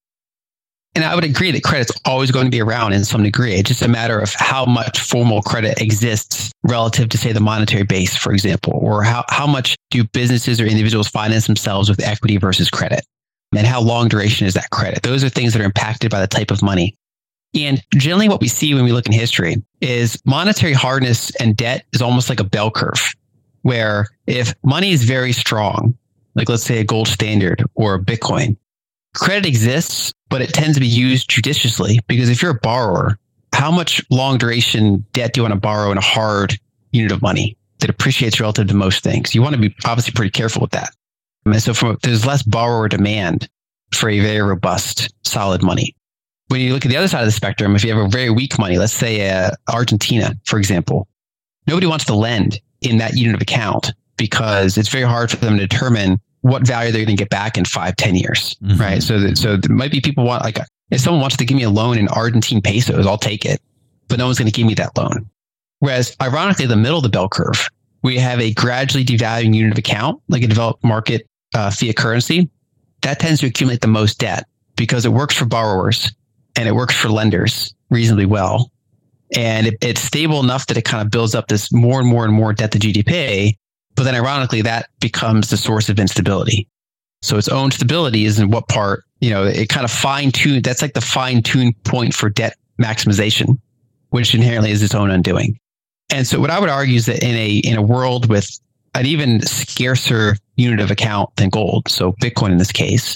And I would agree that credit's always going to be around in some degree. It's just a matter of how much formal credit exists relative to, say, the monetary base, for example, or how much do businesses or individuals finance themselves with equity versus credit? And how long duration is that credit? Those are things that are impacted by the type of money. And generally what we see when we look in history is monetary hardness and debt is almost like a bell curve, where if money is very strong, like let's say a gold standard or a Bitcoin, credit exists, but it tends to be used judiciously, because if you're a borrower, how much long duration debt do you want to borrow in a hard unit of money that appreciates relative to most things? You want to be obviously pretty careful with that. And so there's less borrower demand for a very robust, solid money. When you look at the other side of the spectrum, if you have a very weak money, let's say Argentina, for example, nobody wants to lend in that unit of account because it's very hard for them to determine what value they're going to get back in 5-10 years, right? So there might be people want, like, if someone wants to give me a loan in Argentine pesos, I'll take it, but no one's going to give me that loan. Whereas ironically, the middle of the bell curve, we have a gradually devaluing unit of account, like a developed market fiat currency, that tends to accumulate the most debt because it works for borrowers and it works for lenders reasonably well. And it's stable enough that it kind of builds up this more and more and more debt to GDP. But then ironically, that becomes the source of instability. So its own stability is in what part, it kind of fine-tuned. That's like the fine-tuned point for debt maximization, which inherently is its own undoing. And so what I would argue is that in a world with an even scarcer unit of account than gold, so Bitcoin in this case,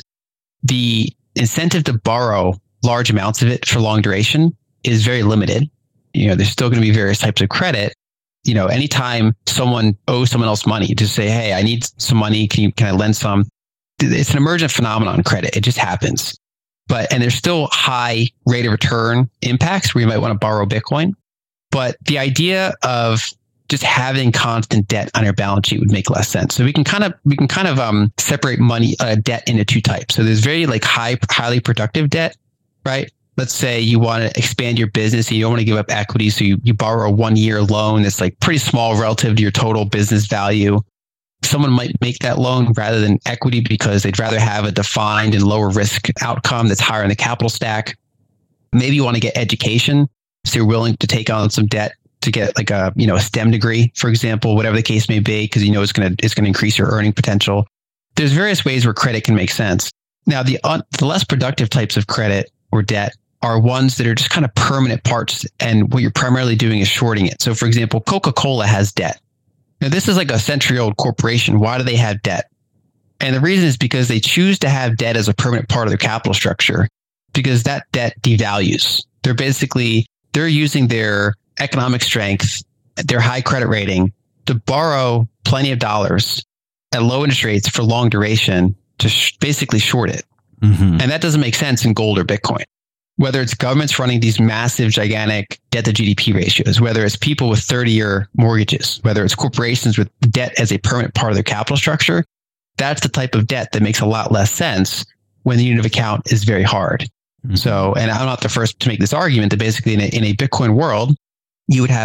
the incentive to borrow large amounts of it for long duration is very limited. There's still going to be various types of credit. Anytime someone owes someone else money, to say, hey, I need some money. Can I lend some? It's an emergent phenomenon, credit. It just happens. And there's still high rate of return impacts where you might want to borrow Bitcoin. But the idea of just having constant debt on your balance sheet would make less sense. So we can kind of separate money, debt into two types. So there's very highly productive debt, right? Let's say you want to expand your business and you don't want to give up equity. So you borrow a 1-year loan that's like pretty small relative to your total business value. Someone might make that loan rather than equity because they'd rather have a defined and lower risk outcome that's higher in the capital stack. Maybe you want to get education. So you're willing to take on some debt to get like a STEM degree, for example, whatever the case may be, because it's going to increase your earning potential. There's various ways where credit can make sense. Now, the less productive types of credit or debt are ones that are just kind of permanent parts, and what you're primarily doing is shorting it. So, for example, Coca-Cola has debt. Now, this is like a century-old corporation. Why do they have debt? And the reason is because they choose to have debt as a permanent part of their capital structure, because that debt devalues. They're using their economic strength, their high credit rating, to borrow plenty of dollars at low interest rates for long duration to basically short it. Mm-hmm. And that doesn't make sense in gold or Bitcoin. Whether it's governments running these massive, gigantic debt to GDP ratios, whether it's people with 30-year mortgages, whether it's corporations with debt as a permanent part of their capital structure, that's the type of debt that makes a lot less sense when the unit of account is very hard. Mm-hmm. So, and I'm not the first to make this argument that basically in a Bitcoin world, you would have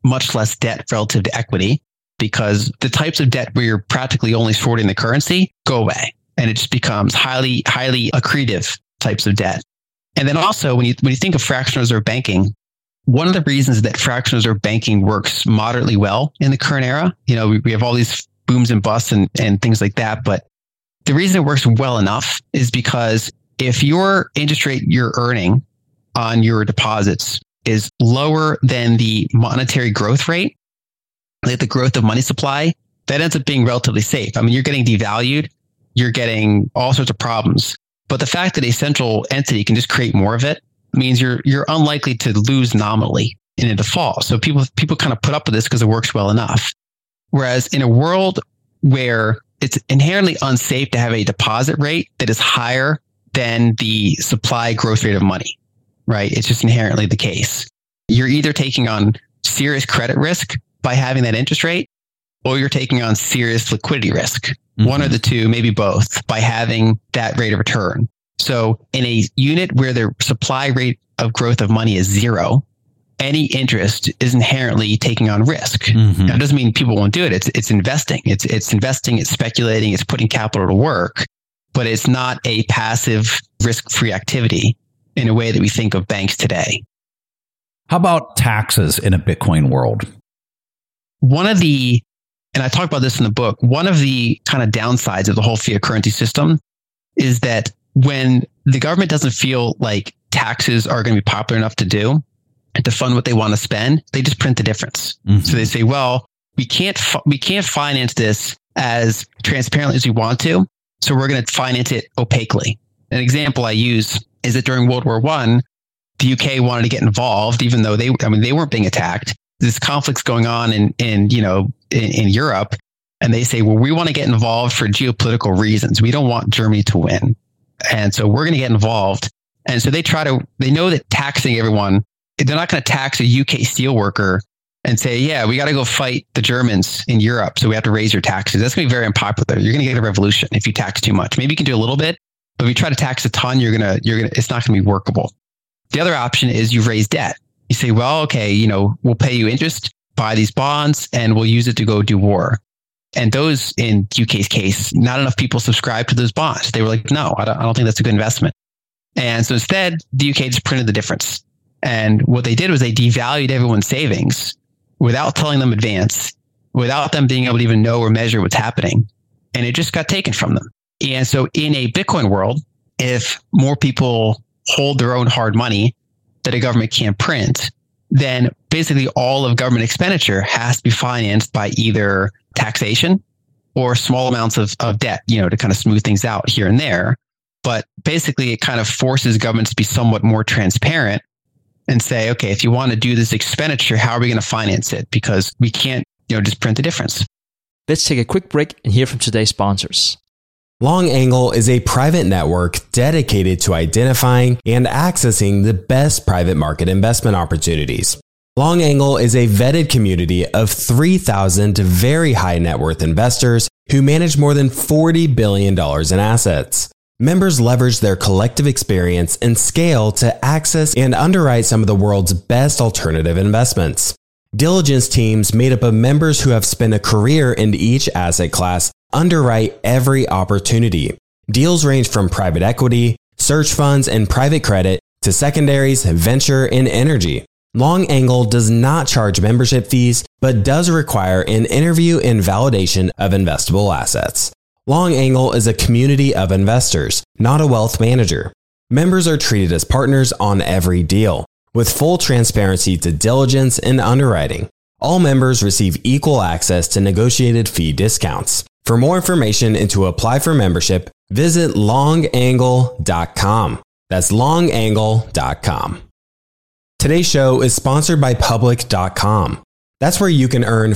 much less debt relative to equity, because the types of debt where you're practically only shorting the currency go away. And it just becomes highly accretive types of debt. And then also when you think of fractional reserve banking, one of the reasons that fractional reserve banking works moderately well in the current era, we have all these booms and busts and things like that. But the reason it works well enough is because if your interest rate you're earning on your deposits is lower than the monetary growth rate, like the growth of money supply, that ends up being relatively safe. I mean, you're getting devalued, you're getting all sorts of problems. But the fact that a central entity can just create more of it means you're unlikely to lose nominally in a default. So people kind of put up with this because it works well enough. Whereas in a world where it's inherently unsafe to have a deposit rate that is higher than the supply growth rate of money, right? It's just inherently the case. You're either taking on serious credit risk by having that interest rate, or you're taking on serious liquidity risk. Mm-hmm. One or the two, maybe both, by having that rate of return. So in a unit where the supply rate of growth of money is zero, any interest is inherently taking on risk. Mm-hmm. Now, it doesn't mean people won't do it. It's investing. It's investing, it's speculating, it's putting capital to work, but it's not a passive risk-free activity in a way that we think of banks today. How about taxes in a Bitcoin world? And I talk about this in the book, one of the kind of downsides of the whole fiat currency system is that when the government doesn't feel like taxes are going to be popular enough to fund what they want to spend, they just print the difference. Mm-hmm. So they say, well, we can't finance this as transparently as we want to, so we're going to finance it opaquely. An example I use is that during World War I, the UK wanted to get involved, even though they weren't being attacked. This conflict's going on in Europe, and they say, well, we want to get involved for geopolitical reasons. We don't want Germany to win. And so we're going to get involved. And so they know that taxing everyone, they're not going to tax a UK steelworker and say, yeah, we got to go fight the Germans in Europe, so we have to raise your taxes. That's going to be very unpopular. You're going to get a revolution if you tax too much. Maybe you can do a little bit, but if you try to tax a ton, it's not going to be workable. The other option is you raise debt. You say, well, okay, we'll pay you interest, buy these bonds, and we'll use it to go do war. And those, in UK's case, not enough people subscribed to those bonds. They were like, no, I don't think that's a good investment. And so instead, the UK just printed the difference. And what they did was they devalued everyone's savings without telling them in advance, without them being able to even know or measure what's happening. And it just got taken from them. And so in a Bitcoin world, if more people hold their own hard money that a government can't print, then basically all of government expenditure has to be financed by either taxation or small amounts of debt, to kind of smooth things out here and there. But basically it kind of forces governments to be somewhat more transparent and say, okay, if you want to do this expenditure, how are we going to finance it? Because we can't, just print the difference. Let's take a quick break and hear from today's sponsors. Long Angle is a private network dedicated to identifying and accessing the best private market investment opportunities. Long Angle is a vetted community of 3,000 very high net worth investors who manage more than $40 billion in assets. Members leverage their collective experience and scale to access and underwrite some of the world's best alternative investments. Diligence teams made up of members who have spent a career in each asset class underwrite every opportunity. Deals range from private equity, search funds, and private credit to secondaries, venture, and energy. Long Angle does not charge membership fees, but does require an interview and validation of investable assets. Long Angle is a community of investors, not a wealth manager. Members are treated as partners on every deal, with full transparency to diligence and underwriting. All members receive equal access to negotiated fee discounts. For more information and to apply for membership, visit longangle.com. That's longangle.com. Today's show is sponsored by Public.com. That's where you can earn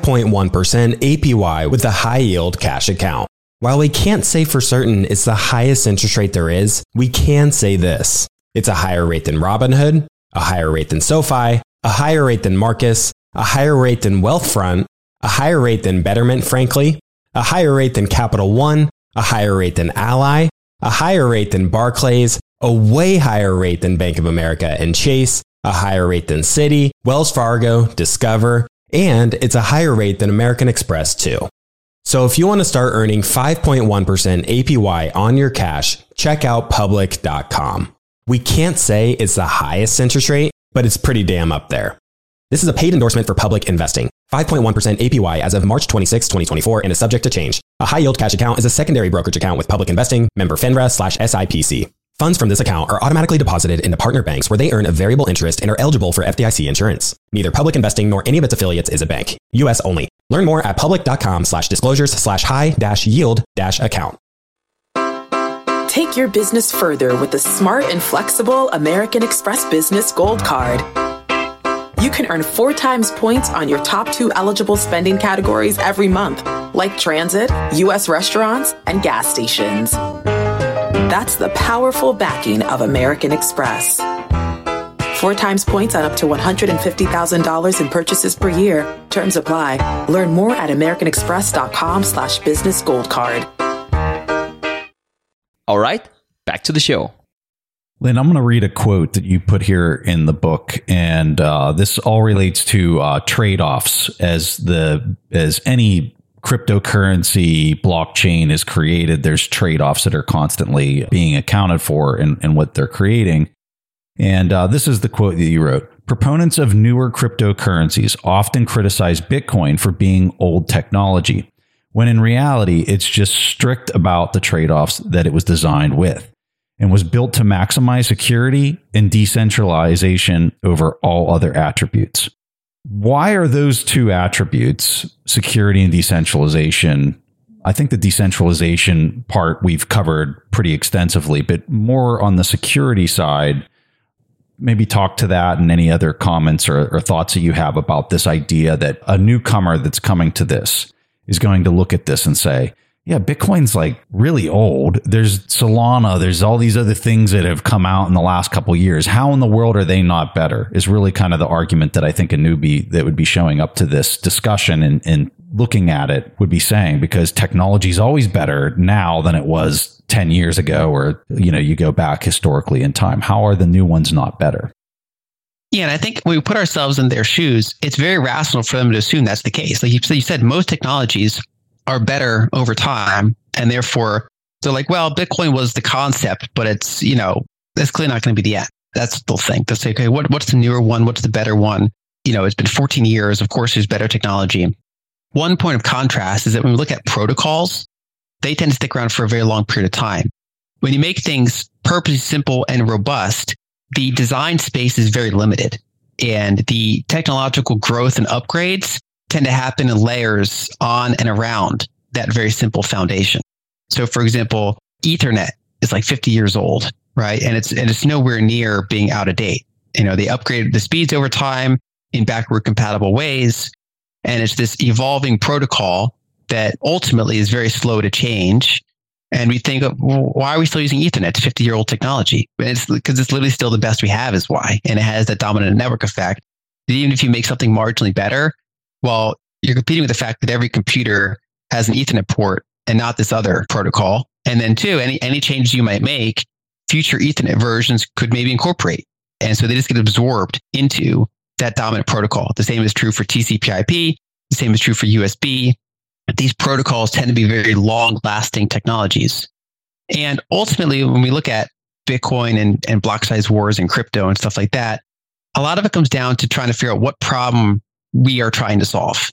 5.1% APY with a high-yield cash account. While we can't say for certain it's the highest interest rate there is, we can say this. It's a higher rate than Robinhood, a higher rate than SoFi, a higher rate than Marcus, a higher rate than Wealthfront, a higher rate than Betterment, frankly, a higher rate than Capital One, a higher rate than Ally, a higher rate than Barclays, a way higher rate than Bank of America and Chase, a higher rate than Citi, Wells Fargo, Discover, and it's a higher rate than American Express too. So if you want to start earning 5.1% APY on your cash, check out public.com. We can't say it's the highest interest rate, but it's pretty damn up there. This is a paid endorsement for Public Investing. 5.1% APY as of March 26, 2024 and is subject to change. A high yield cash account is a secondary brokerage account with Public Investing, member FINRA/SIPC. Funds from this account are automatically deposited into partner banks where they earn a variable interest and are eligible for FDIC insurance. Neither Public Investing nor any of its affiliates is a bank. U.S. only. Learn more at public.com/disclosures/high-yield-account. Take your business further with the smart and flexible American Express Business Gold Card. You can earn 4 times points on your top 2 eligible spending categories every month, like transit, U.S. restaurants, and gas stations. That's the powerful backing of American Express. 4 times points on up to $150,000 in purchases per year. Terms apply. Learn more at americanexpress.com/business gold card. All right, back to the show. Lynn, I'm going to read a quote that you put here in the book, and this all relates to trade-offs as any cryptocurrency blockchain is created. There's trade-offs that are constantly being accounted for in what they're creating. And this is the quote that you wrote. Proponents of newer cryptocurrencies often criticize Bitcoin for being old technology, when in reality, it's just strict about the trade-offs that it was designed with and was built to maximize security and decentralization over all other attributes. Why are those two attributes, security and decentralization? I think the decentralization part we've covered pretty extensively, but more on the security side, maybe talk to that and any other comments or thoughts that you have about this idea that a newcomer that's coming to this is going to look at this and say, yeah, Bitcoin's like really old. There's Solana. There's all these other things that have come out in the last couple of years. How in the world are they not better? Is really kind of the argument that I think a newbie that would be showing up to this discussion and looking at it would be saying, because technology is always better now than it was 10 years ago, or, you go back historically in time. How are the new ones not better? Yeah, and I think when we put ourselves in their shoes, it's very rational for them to assume that's the case. Like you said, most technologies are better over time. And therefore, they're like, well, Bitcoin was the concept, but it's, that's clearly not going to be the end. That's what they'll think. They'll say, okay, what's the newer one? What's the better one? It's been 14 years. Of course, there's better technology. One point of contrast is that when we look at protocols, they tend to stick around for a very long period of time. When you make things purposely simple and robust, the design space is very limited, and the technological growth and upgrades tend to happen in layers on and around that very simple foundation. So, for example, Ethernet is like 50 years old, right? And it's nowhere near being out of date. They upgraded the speeds over time in backward compatible ways, and it's this evolving protocol that ultimately is very slow to change. And we think, why are we still using Ethernet? It's 50-year-old technology. It's because it's literally still the best we have is why. And it has that dominant network effect. Even if you make something marginally better, well, you're competing with the fact that every computer has an Ethernet port and not this other protocol. And then two, any changes you might make, future Ethernet versions could maybe incorporate. And so they just get absorbed into that dominant protocol. The same is true for TCP/IP. The same is true for USB. These protocols tend to be very long-lasting technologies. And ultimately, when we look at Bitcoin and block size wars and crypto and stuff like that, a lot of it comes down to trying to figure out what problem we are trying to solve.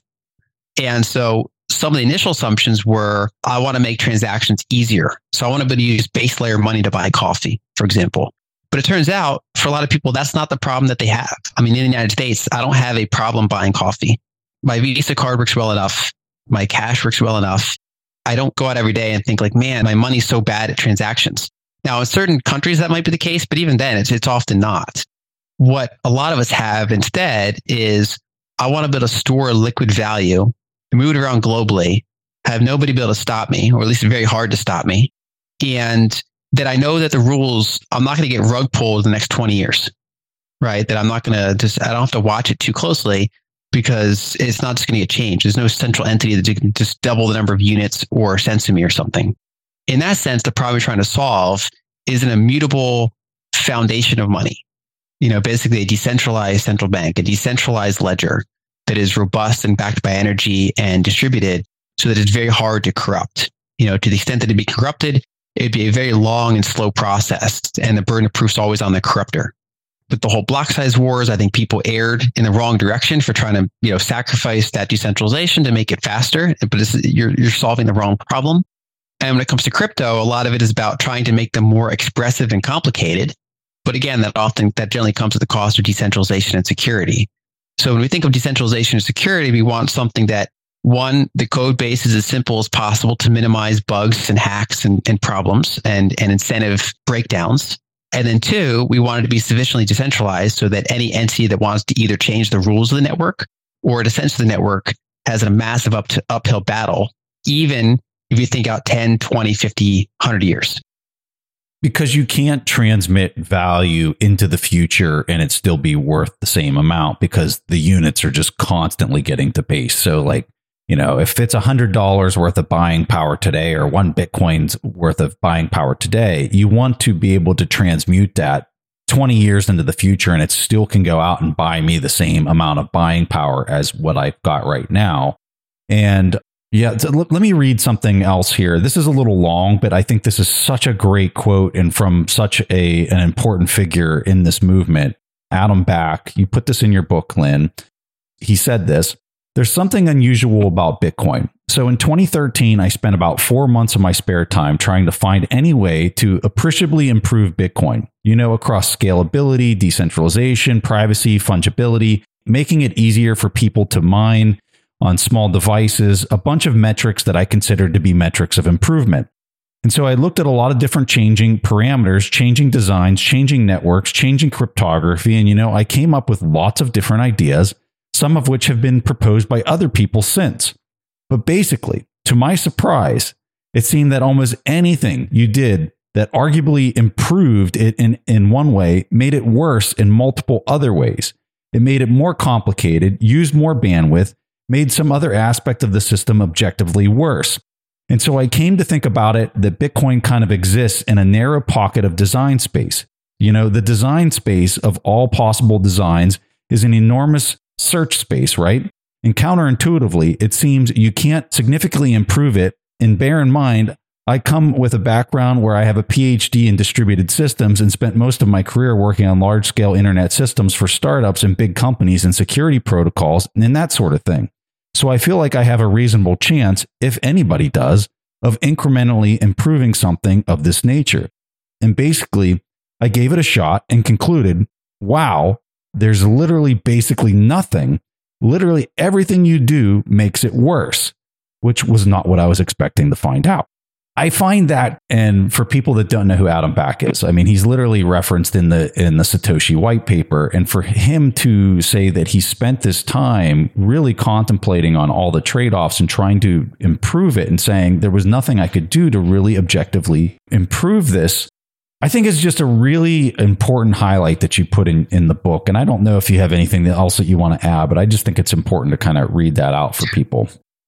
And so some of the initial assumptions were, I want to make transactions easier. So I want to be able to use base layer money to buy coffee, for example. But it turns out, for a lot of people, that's not the problem that they have. I mean, in the United States, I don't have a problem buying coffee. My Visa card works well enough. My cash works well enough. I don't go out every day and think like, man, my money's so bad at transactions. Now, in certain countries, that might be the case, but even then, it's often not. What a lot of us have instead is, I want to be able to store liquid value, move it around globally, have nobody be able to stop me, or at least very hard to stop me. And that I know that the rules, I'm not going to get rug pulled in the next 20 years, right? That I'm not going to I don't have to watch it too closely because it's not just going to get changed. There's no central entity that can just double the number of units or censor me or something. In that sense, the problem we're trying to solve is an immutable foundation of money. basically a decentralized central bank, a decentralized ledger that is robust and backed by energy and distributed so that it's very hard to corrupt. To the extent that it'd be corrupted, it'd be a very long and slow process, and the burden of proof is always on the corruptor. With the whole block size wars, I think people erred in the wrong direction for trying to, sacrifice that decentralization to make it faster. But you're solving the wrong problem. And when it comes to crypto, a lot of it is about trying to make them more expressive and complicated. But again, that generally comes at the cost of decentralization and security. So when we think of decentralization and security, we want something that, one, the code base is as simple as possible to minimize bugs and hacks and problems and incentive breakdowns. And then two, we want it to be sufficiently decentralized so that any entity that wants to either change the rules of the network or to censor the network has a massive uphill battle, even if you think out 10, 20, 50, 100 years. Because you can't transmit value into the future and it still be worth the same amount because the units are just constantly getting debased. So if it's $100 worth of buying power today or 1 Bitcoin's worth of buying power today, you want to be able to transmute that 20 years into the future and it still can go out and buy me the same amount of buying power as what I've got right now. And let me read something else here. This is a little long, but I think this is such a great quote and from such an important figure in this movement. Adam Back, you put this in your book, Lynn. He said this: "There's something unusual about Bitcoin. So in 2013, I spent about 4 months of my spare time trying to find any way to appreciably improve Bitcoin, across scalability, decentralization, privacy, fungibility, making it easier for people to mine on small devices, a bunch of metrics that I considered to be metrics of improvement. And so I looked at a lot of different changing parameters, changing designs, changing networks, changing cryptography. And, I came up with lots of different ideas, some of which have been proposed by other people since. But basically, to my surprise, it seemed that almost anything you did that arguably improved it in one way made it worse in multiple other ways. It made it more complicated, used more bandwidth, made some other aspect of the system objectively worse. And so I came to think about it that Bitcoin kind of exists in a narrow pocket of design space. The design space of all possible designs is an enormous search space, right? And counterintuitively, it seems you can't significantly improve it. And bear in mind, I come with a background where I have a PhD in distributed systems and spent most of my career working on large-scale internet systems for startups and big companies and security protocols and that sort of thing. So I feel like I have a reasonable chance, if anybody does, of incrementally improving something of this nature. And basically, I gave it a shot and concluded, wow, there's basically nothing. Literally everything you do makes it worse, which was not what I was expecting to find out. I find that, and for people that don't know who Adam Back is, he's literally referenced in the Satoshi white paper. And for him to say that he spent this time really contemplating on all the trade-offs and trying to improve it and saying there was nothing I could do to really objectively improve this, I think is just a really important highlight that you put in the book. And I don't know if you have anything else that you want to add, but I just think it's important to kind of read that out for people.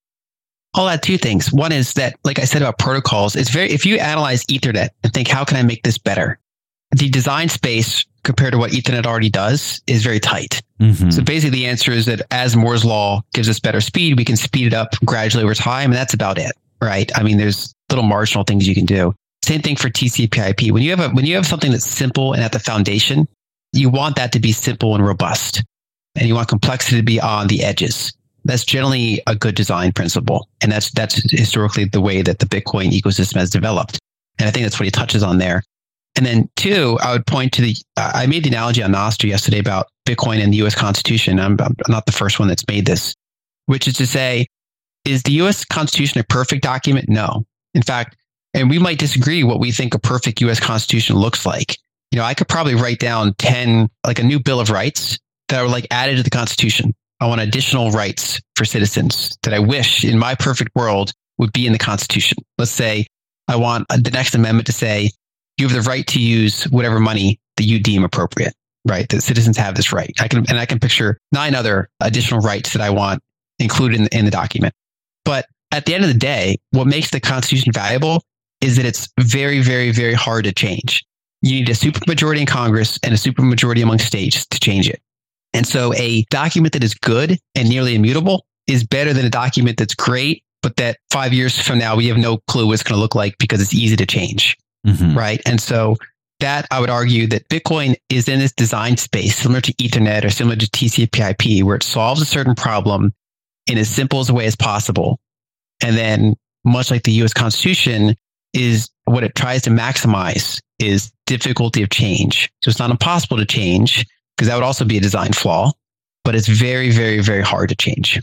I'll add two things. One is that, like I said about protocols, if you analyze Ethernet and think, how can I make this better? The design space compared to what Ethernet already does is very tight. Mm-hmm. So basically the answer is that as Moore's law gives us better speed, we can speed it up gradually over time. And that's about it, right? There's little marginal things you can do. Same thing for TCP/IP. When you have something that's simple and at the foundation, you want that to be simple and robust. And you want complexity to be on the edges. That's generally a good design principle. And that's historically the way that the Bitcoin ecosystem has developed. And I think that's what he touches on there. And then two, I would point to I made the analogy on Nostr yesterday about Bitcoin and the US Constitution. I'm not the first one that's made this, which is to say, is the US Constitution a perfect document? No. In fact, and we might disagree what we think a perfect US Constitution looks like. I could probably write down 10, like a new Bill of Rights that are added to the Constitution. I want additional rights for citizens that I wish in my perfect world would be in the Constitution. Let's say I want the next amendment to say, you have the right to use whatever money that you deem appropriate, right? That citizens have this right. I can picture 9 other additional rights that I want included in the document. But at the end of the day, what makes the Constitution valuable is that it's very, very, very hard to change. You need a supermajority in Congress and a supermajority among states to change it. And so a document that is good and nearly immutable is better than a document that's great, but that 5 years from now, we have no clue what it's going to look like because it's easy to change. Right. And so that I would argue that Bitcoin is in this design space, similar to Ethernet or similar to TCP/IP, where it solves a certain problem in as simple as a way as possible. And then, much like the US Constitution, is what it tries to maximize is difficulty of change. So it's not impossible to change, because that would also be a design flaw, but it's very, very, very hard to change.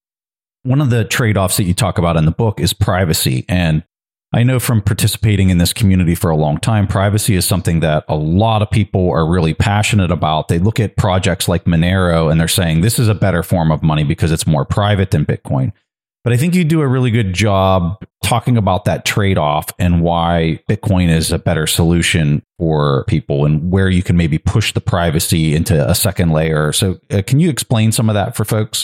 One of the trade-offs that you talk about in the book is privacy. And I know from participating in this community for a long time, privacy is something that a lot of people are really passionate about. They look at projects like Monero and they're saying this is a better form of money because it's more private than Bitcoin. But I think you do a really good job talking about that trade-off and why Bitcoin is a better solution for people and where you can maybe push the privacy into a second layer. So can you explain some of that for folks?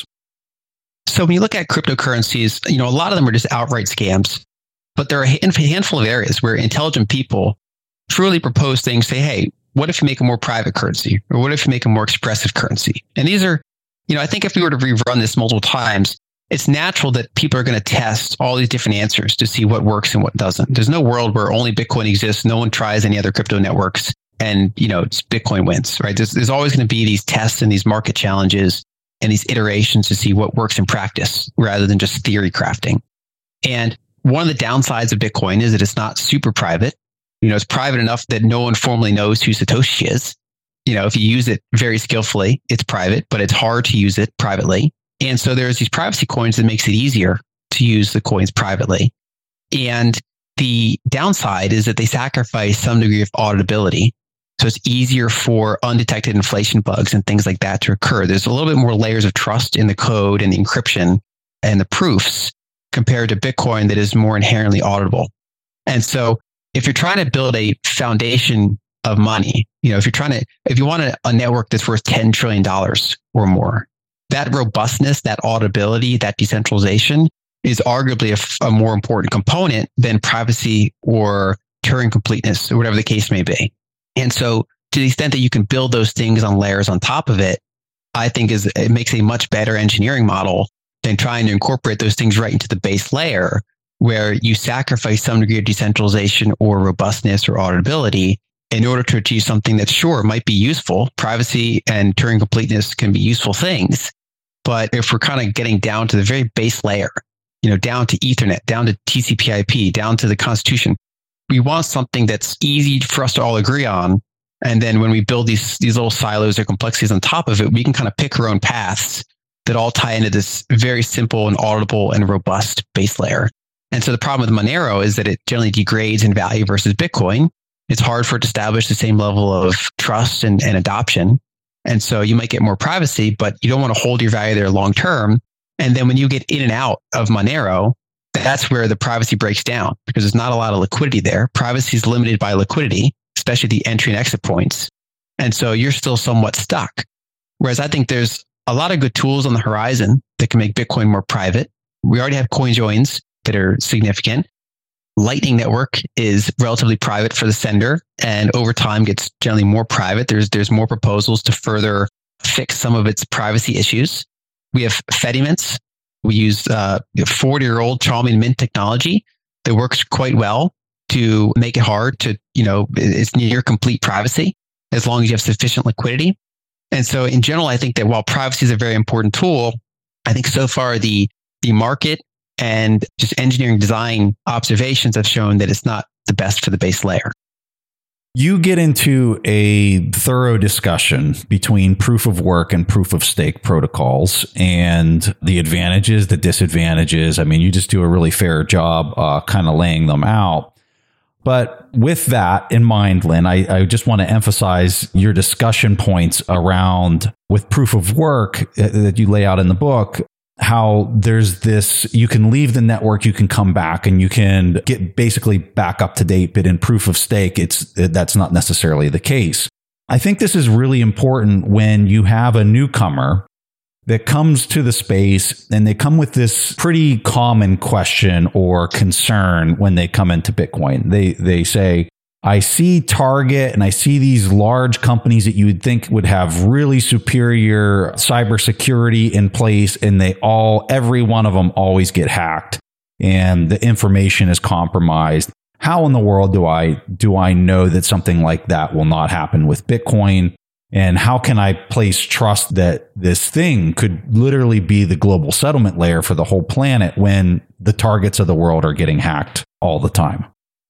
So when you look at cryptocurrencies, a lot of them are just outright scams. But there are a handful of areas where intelligent people truly propose things, say, hey, what if you make a more private currency? Or what if you make a more expressive currency? And these are, I think if we were to rerun this multiple times, it's natural that people are going to test all these different answers to see what works and what doesn't. There's no world where only Bitcoin exists. No one tries any other crypto networks and, it's Bitcoin wins, right? There's always going to be these tests and these market challenges and these iterations to see what works in practice rather than just theory crafting. And one of the downsides of Bitcoin is that it's not super private. It's private enough that no one formally knows who Satoshi is. If you use it very skillfully, it's private, but it's hard to use it privately. And so there's these privacy coins that makes it easier to use the coins privately. And the downside is that they sacrifice some degree of auditability. So it's easier for undetected inflation bugs and things like that to occur. There's a little bit more layers of trust in the code and the encryption and the proofs compared to Bitcoin that is more inherently auditable. And so if you're trying to build a foundation of money, if you want a network that's worth $10 trillion or more, that robustness, that auditability, that decentralization is arguably a more important component than privacy or Turing completeness or whatever the case may be. And so to the extent that you can build those things on layers on top of it, I think it makes a much better engineering model than trying to incorporate those things right into the base layer where you sacrifice some degree of decentralization or robustness or auditability in order to achieve something that sure might be useful. Privacy and Turing completeness can be useful things. But if we're kind of getting down to the very base layer, down to Ethernet, down to TCP/IP, down to the Constitution, we want something that's easy for us to all agree on. And then when we build these little silos or complexities on top of it, we can kind of pick our own paths that all tie into this very simple and auditable and robust base layer. And so the problem with Monero is that it generally degrades in value versus Bitcoin. It's hard for it to establish the same level of trust and adoption. And so you might get more privacy, but you don't want to hold your value there long term. And then when you get in and out of Monero, that's where the privacy breaks down because there's not a lot of liquidity there. Privacy is limited by liquidity, especially the entry and exit points. And so you're still somewhat stuck. Whereas I think there's a lot of good tools on the horizon that can make Bitcoin more private. We already have CoinJoins that are significant. Lightning Network is relatively private for the sender and over time gets generally more private. There's more proposals to further fix some of its privacy issues. We have Fedimints. We use 40-year-old Chalming Mint technology that works quite well to make it hard to, it's near complete privacy as long as you have sufficient liquidity. And so in general, I think that while privacy is a very important tool, I think so far the market and just engineering design observations have shown that it's not the best for the base layer. You get into a thorough discussion between proof of work and proof of stake protocols and the advantages, the disadvantages. I mean, you just do a really fair job kind of laying them out. But with that in mind, Lynn, I just want to emphasize your discussion points around with proof of work that you lay out in the book, how there's this, you can leave the network, you can come back and you can get basically back up to date. But in proof of stake, that's not necessarily the case. I think this is really important when you have a newcomer that comes to the space and they come with this pretty common question or concern when they come into Bitcoin. They say, I see Target and I see these large companies that you would think would have really superior cybersecurity in place, and every one of them always get hacked and the information is compromised. How in the world do I know that something like that will not happen with Bitcoin? And how can I place trust that this thing could literally be the global settlement layer for the whole planet when the targets of the world are getting hacked all the time?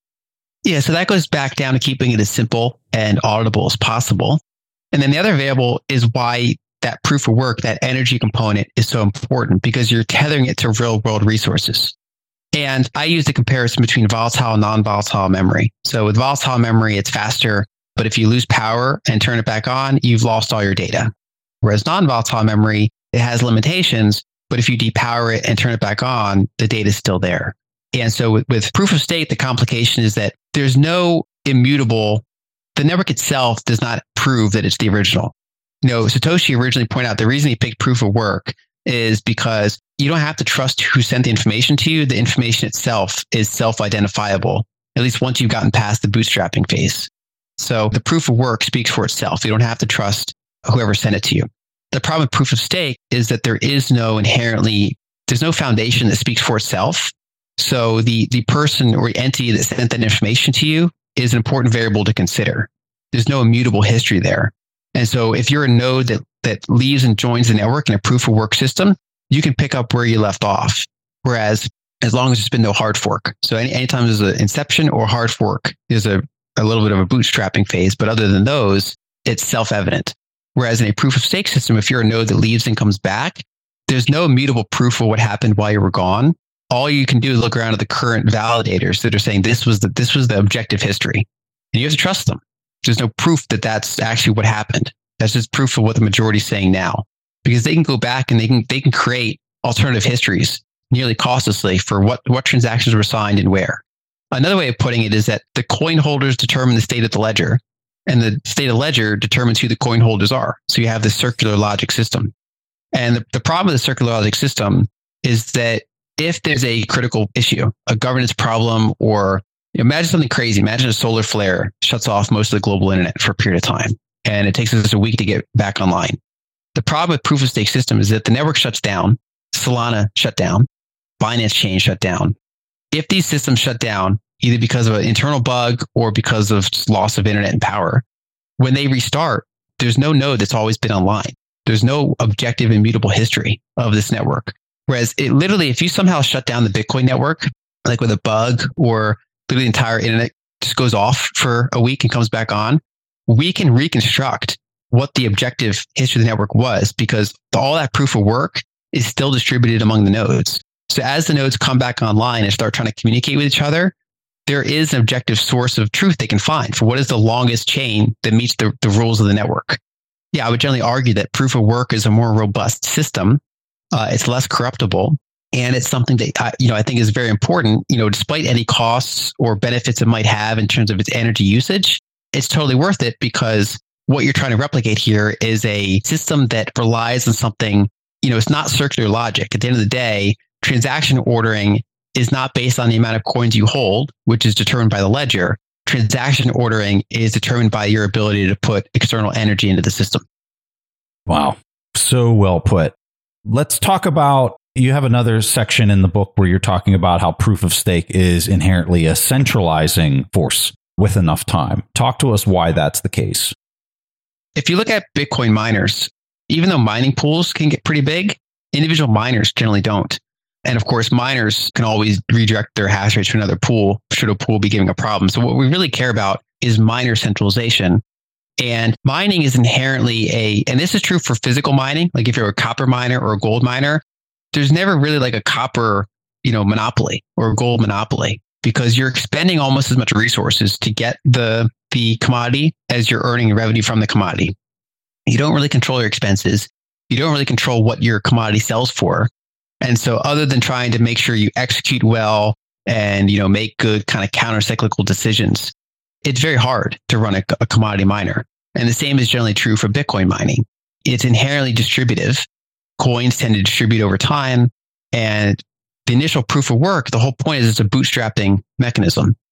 Yeah, so that goes back down to keeping it as simple and auditable as possible. And then the other variable is why that proof of work, that energy component, is so important, because you're tethering it to real world resources. And I use the comparison between volatile and non-volatile memory. So with volatile memory, it's faster, but if you lose power and turn it back on, you've lost all your data. Whereas non-volatile memory, it has limitations, but if you depower it and turn it back on, the data is still there. And so with proof of stake, the complication is that there's no immutable, the network itself does not prove that it's the original. Satoshi originally pointed out the reason he picked proof of work is because you don't have to trust who sent the information to you. The information itself is self-identifiable, at least once you've gotten past the bootstrapping phase. So the proof of work speaks for itself. You don't have to trust whoever sent it to you. The problem with proof of stake is that there's no foundation that speaks for itself. So the person or entity that sent that information to you is an important variable to consider. There's no immutable history there. And so if you're a node that leaves and joins the network in a proof of work system, you can pick up where you left off. Whereas as long as there's been no hard fork. So anytime there's an inception or hard fork, there's a little bit of a bootstrapping phase. But other than those, it's self-evident. Whereas in a proof of stake system, if you're a node that leaves and comes back, there's no immutable proof of what happened while you were gone. All you can do is look around at the current validators that are saying this was the objective history. And you have to trust them. There's no proof that that's actually what happened. That's just proof of what the majority is saying now, because they can go back and they can create alternative histories nearly costlessly for what transactions were signed and where. Another way of putting it is that the coin holders determine the state of the ledger, and the state of the ledger determines who the coin holders are. So you have this circular logic system. And the problem with the circular logic system is that if there's a critical issue, a governance problem, or imagine something crazy. Imagine a solar flare shuts off most of the global internet for a period of time, and it takes us a week to get back online. The problem with proof of stake system is that the network shuts down, Solana shut down, Binance Chain shut down. If these systems shut down, either because of an internal bug or because of loss of internet and power, when they restart, there's no node that's always been online. There's no objective immutable history of this network. Whereas it literally, if you somehow shut down the Bitcoin network, like with a bug, or literally the entire internet just goes off for a week and comes back on, we can reconstruct what the objective history of the network was, because all that proof of work is still distributed among the nodes. So as the nodes come back online and start trying to communicate with each other, there is an objective source of truth they can find for what is the longest chain that meets the rules of the network. Yeah, I would generally argue that proof of work is a more robust system. It's less corruptible, and it's something that I think is very important. Despite any costs or benefits it might have in terms of its energy usage, it's totally worth it, because what you're trying to replicate here is a system that relies on something. It's not circular logic. At the end of the day, transaction ordering is not based on the amount of coins you hold, which is determined by the ledger. Transaction ordering is determined by your ability to put external energy into the system. Wow. So well put. Let's talk about, you have another section in the book where you're talking about how proof of stake is inherently a centralizing force with enough time. Talk to us why that's the case. If you look at Bitcoin miners, even though mining pools can get pretty big, individual miners generally don't. And of course, miners can always redirect their hash rate to another pool should a pool be giving a problem. So what we really care about is miner centralization. And mining is inherently and this is true for physical mining, like if you're a copper miner or a gold miner, there's never really like a copper, monopoly or a gold monopoly, because you're expending almost as much resources to get the commodity as you're earning revenue from the commodity. You don't really control your expenses. You don't really control what your commodity sells for. And so other than trying to make sure you execute well and, make good kind of counter-cyclical decisions, it's very hard to run a commodity miner. And the same is generally true for Bitcoin mining. It's inherently distributive. Coins tend to distribute over time. And the initial proof of work, the whole point is it's a bootstrapping mechanism.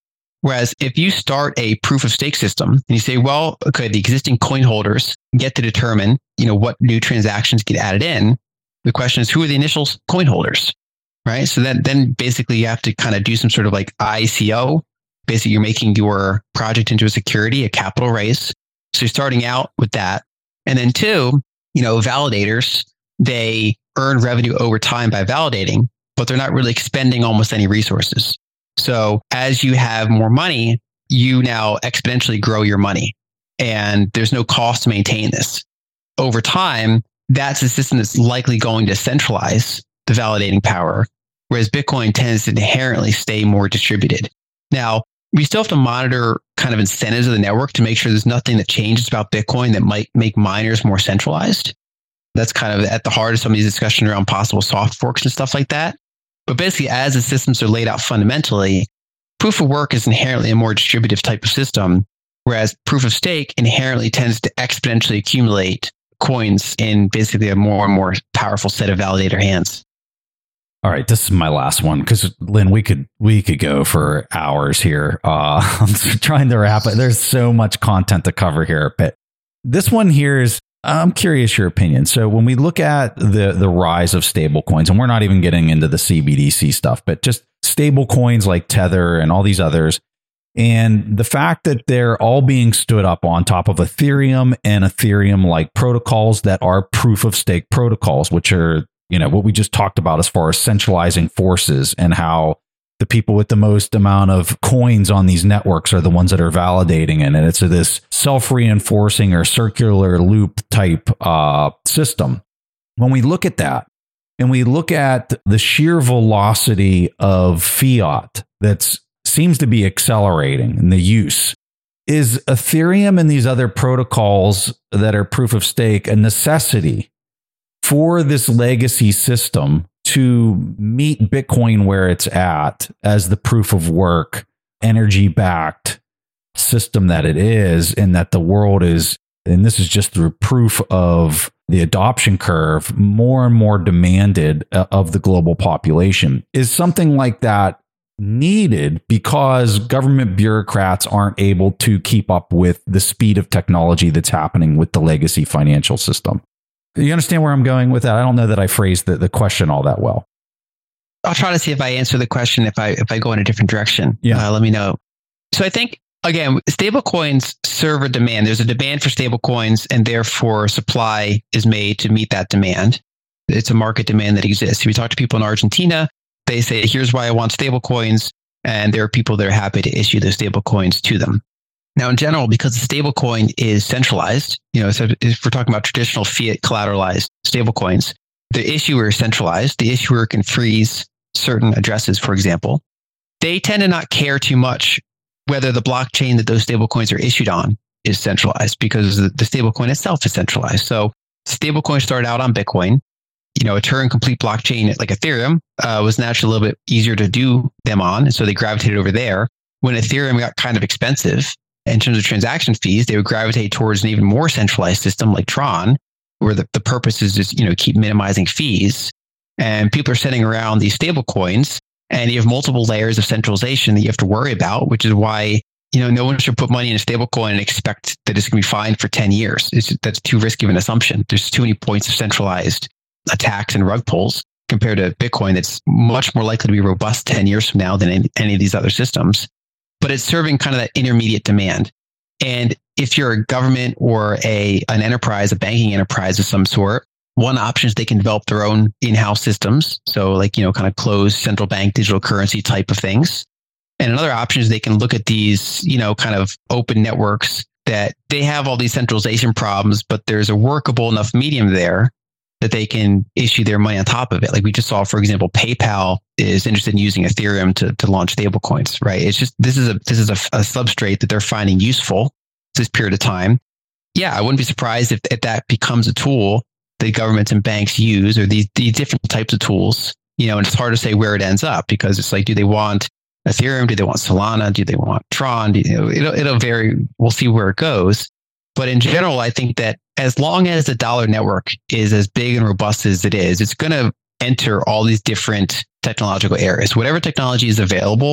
Whereas if you start a proof of stake system and you say, well, okay, the existing coin holders get to determine, what new transactions get added in. The question is, who are the initial coin holders, right? So then basically you have to kind of do some sort of like ICO. Basically, you're making your project into a security, a capital raise. So you're starting out with that. And then two, validators, they earn revenue over time by validating, but they're not really expending almost any resources. So as you have more money, you now exponentially grow your money, and there's no cost to maintain this. Over time, that's a system that's likely going to centralize the validating power, whereas Bitcoin tends to inherently stay more distributed. Now, we still have to monitor kind of incentives of the network to make sure there's nothing that changes about Bitcoin that might make miners more centralized. That's kind of at the heart of some of these discussions around possible soft forks and stuff like that. But basically, as the systems are laid out fundamentally, proof of work is inherently a more distributive type of system, whereas proof of stake inherently tends to exponentially accumulate coins in basically a more and more powerful set of validator hands. All right, this is my last one because Lynn, we could go for hours here. I'm trying to wrap it. There's so much content to cover here, but this one here is, I'm curious your opinion. So when we look at the rise of stable coins, and we're not even getting into the CBDC stuff, but just stable coins like Tether and all these others, and the fact that they're all being stood up on top of Ethereum and Ethereum-like protocols that are proof of stake protocols, which are, what we just talked about as far as centralizing forces and how the people with the most amount of coins on these networks are the ones that are validating it. And it's this self-reinforcing or circular loop type system. When we look at that and we look at the sheer velocity of fiat that seems to be accelerating in the use, is Ethereum and these other protocols that are proof of stake a necessity for this legacy system to meet Bitcoin where it's at as the proof of work, energy-backed system that it is, and that the world is, and this is just through proof of the adoption curve, more and more demanded of the global population? Is something like that needed because government bureaucrats aren't able to keep up with the speed of technology that's happening with the legacy financial system? You understand where I'm going with that? I don't know that I phrased the question all that well. I'll try to see if I answer the question. If I go in a different direction, let me know. So I think, again, stable coins serve a demand. There's a demand for stable coins, and therefore supply is made to meet that demand. It's a market demand that exists. If you talk to people in Argentina, they say, here's why I want stable coins. And there are people that are happy to issue those stable coins to them. Now, in general, because the stable coin is centralized, so if we're talking about traditional fiat collateralized stable coins, the issuer is centralized. The issuer can freeze certain addresses, for example. They tend to not care too much whether the blockchain that those stable coins are issued on is centralized, because the stable coin itself is centralized. So stable coins started out on Bitcoin. A Turing complete blockchain like Ethereum was naturally a little bit easier to do them on. And so they gravitated over there. When Ethereum got kind of expensive in terms of transaction fees, they would gravitate towards an even more centralized system like Tron, where the purpose is just, keep minimizing fees. And people are sending around these stable coins, and you have multiple layers of centralization that you have to worry about, which is why, no one should put money in a stable coin and expect that it's going to be fine for 10 years. That's too risky of an assumption. There's too many points of centralized attacks and rug pulls compared to Bitcoin that's much more likely to be robust 10 years from now than any of these other systems. But it's serving kind of that intermediate demand. And if you're a government or an enterprise, a banking enterprise of some sort, one option is they can develop their own in-house systems. So like, kind of closed central bank digital currency type of things. And another option is they can look at these, kind of open networks that they have all these centralization problems, but there's a workable enough medium there that they can issue their money on top of it. Like we just saw, for example, PayPal is interested in using Ethereum to launch stablecoins, right? It's just, this is a substrate that they're finding useful this period of time. Yeah, I wouldn't be surprised if that becomes a tool that governments and banks use, or these different types of tools, and it's hard to say where it ends up, because it's like, do they want Ethereum? Do they want Solana? Do they want Tron? It'll vary. We'll see where it goes. But in general, I think that as long as the dollar network is as big and robust as it is, it's going to enter all these different technological areas. Whatever technology is available,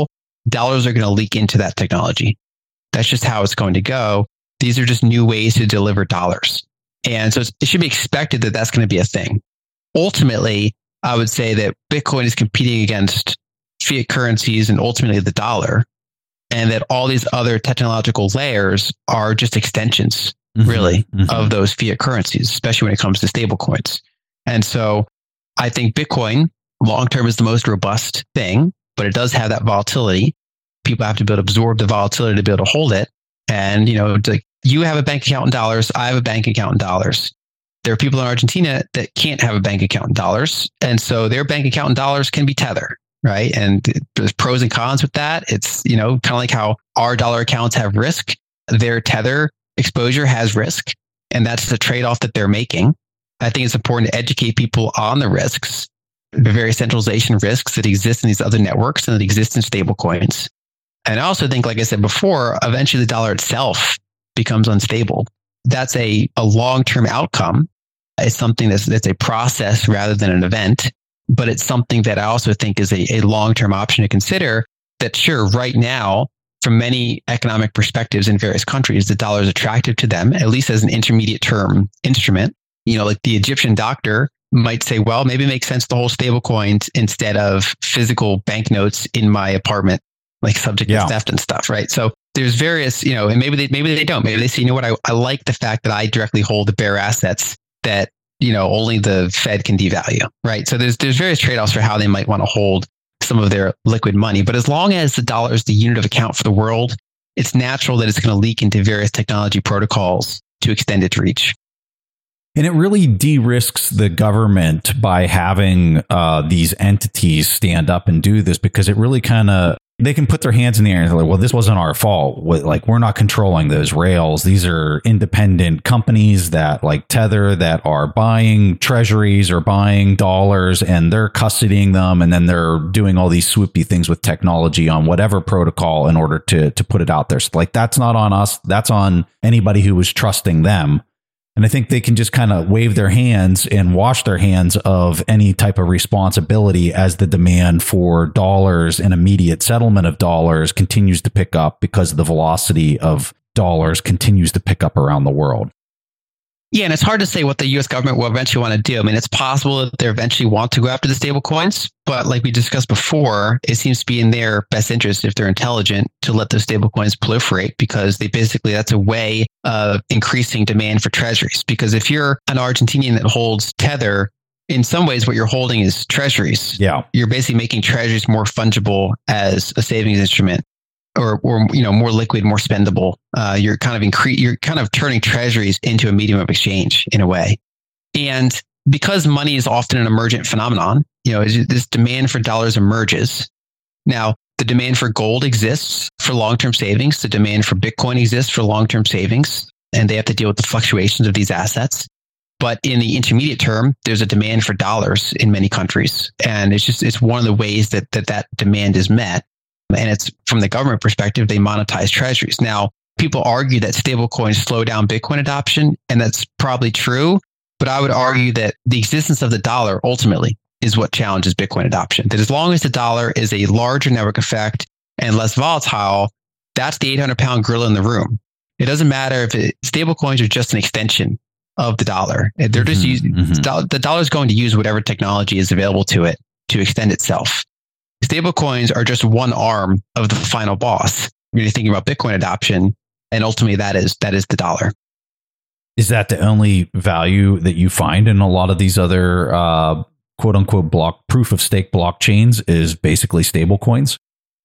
dollars are going to leak into that technology. That's just how it's going to go. These are just new ways to deliver dollars. And so it should be expected that that's going to be a thing. Ultimately, I would say that Bitcoin is competing against fiat currencies and ultimately the dollar, and that all these other technological layers are just extensions, really, of those fiat currencies, especially when it comes to stablecoins. And so I think Bitcoin long-term is the most robust thing, but it does have that volatility. People have to be able to absorb the volatility to be able to hold it. And, you have a bank account in dollars. I have a bank account in dollars. There are people in Argentina that can't have a bank account in dollars. And so their bank account in dollars can be Tether, right? And there's pros and cons with that. It's, kind of like how our dollar accounts have risk. Their Tether exposure has risk. And that's the trade-off that they're making. I think it's important to educate people on the risks, the various centralization risks that exist in these other networks and that exist in stablecoins. And I also think, like I said before, eventually the dollar itself becomes unstable. That's a long-term outcome. It's something that's a process rather than an event, but it's something that I also think is a long-term option to consider. That sure, right now, from many economic perspectives in various countries, the dollar is attractive to them, at least as an intermediate term instrument. Like the Egyptian doctor might say, well, maybe it makes sense to hold stablecoins instead of physical banknotes in my apartment, like subject to theft and stuff, right? So there's various, and maybe they don't. Maybe they say, I like the fact that I directly hold the bare assets that, only the Fed can devalue, right? So there's various trade-offs for how they might want to hold some of their liquid money. But as long as the dollar is the unit of account for the world, it's natural that it's going to leak into various technology protocols to extend its reach. And it really de-risks the government by having these entities stand up and do this, because it really they can put their hands in the air and they're like, well, this wasn't our fault. Like, we're not controlling those rails. These are independent companies that, like Tether, that are buying treasuries or buying dollars, and they're custodying them. And then they're doing all these swoopy things with technology on whatever protocol in order to put it out there. So, like, that's not on us. That's on anybody who was trusting them. And I think they can just kind of wave their hands and wash their hands of any type of responsibility as the demand for dollars and immediate settlement of dollars continues to pick up, because the velocity of dollars continues to pick up around the world. Yeah, and it's hard to say what the U.S. government will eventually want to do. I mean, it's possible that they eventually want to go after the stable coins, but like we discussed before, it seems to be in their best interest, if they're intelligent, to let those stable coins proliferate, because that's a way of increasing demand for treasuries. Because if you're an Argentinian that holds Tether, in some ways what you're holding is treasuries. Yeah. You're basically making treasuries more fungible as a savings instrument. Or more liquid, more spendable. You're kind of turning treasuries into a medium of exchange in a way. And because money is often an emergent phenomenon, this demand for dollars emerges. Now, the demand for gold exists for long-term savings. The demand for Bitcoin exists for long-term savings, and they have to deal with the fluctuations of these assets. But in the intermediate term, there's a demand for dollars in many countries. And it's one of the ways that demand is met. And it's from the government perspective, they monetize treasuries. Now, people argue that stablecoins slow down Bitcoin adoption, and that's probably true. But I would argue that the existence of the dollar ultimately is what challenges Bitcoin adoption. That as long as the dollar is a larger network effect and less volatile, that's the 800-pound gorilla in the room. It doesn't matter if stablecoins are just an extension of the dollar. They're just the dollar is going to use whatever technology is available to it to extend itself. Stablecoins are just one arm of the final boss when you're thinking about Bitcoin adoption, and ultimately that is the dollar. Is that the only value that you find in a lot of these other quote unquote proof of stake blockchains is basically stablecoins?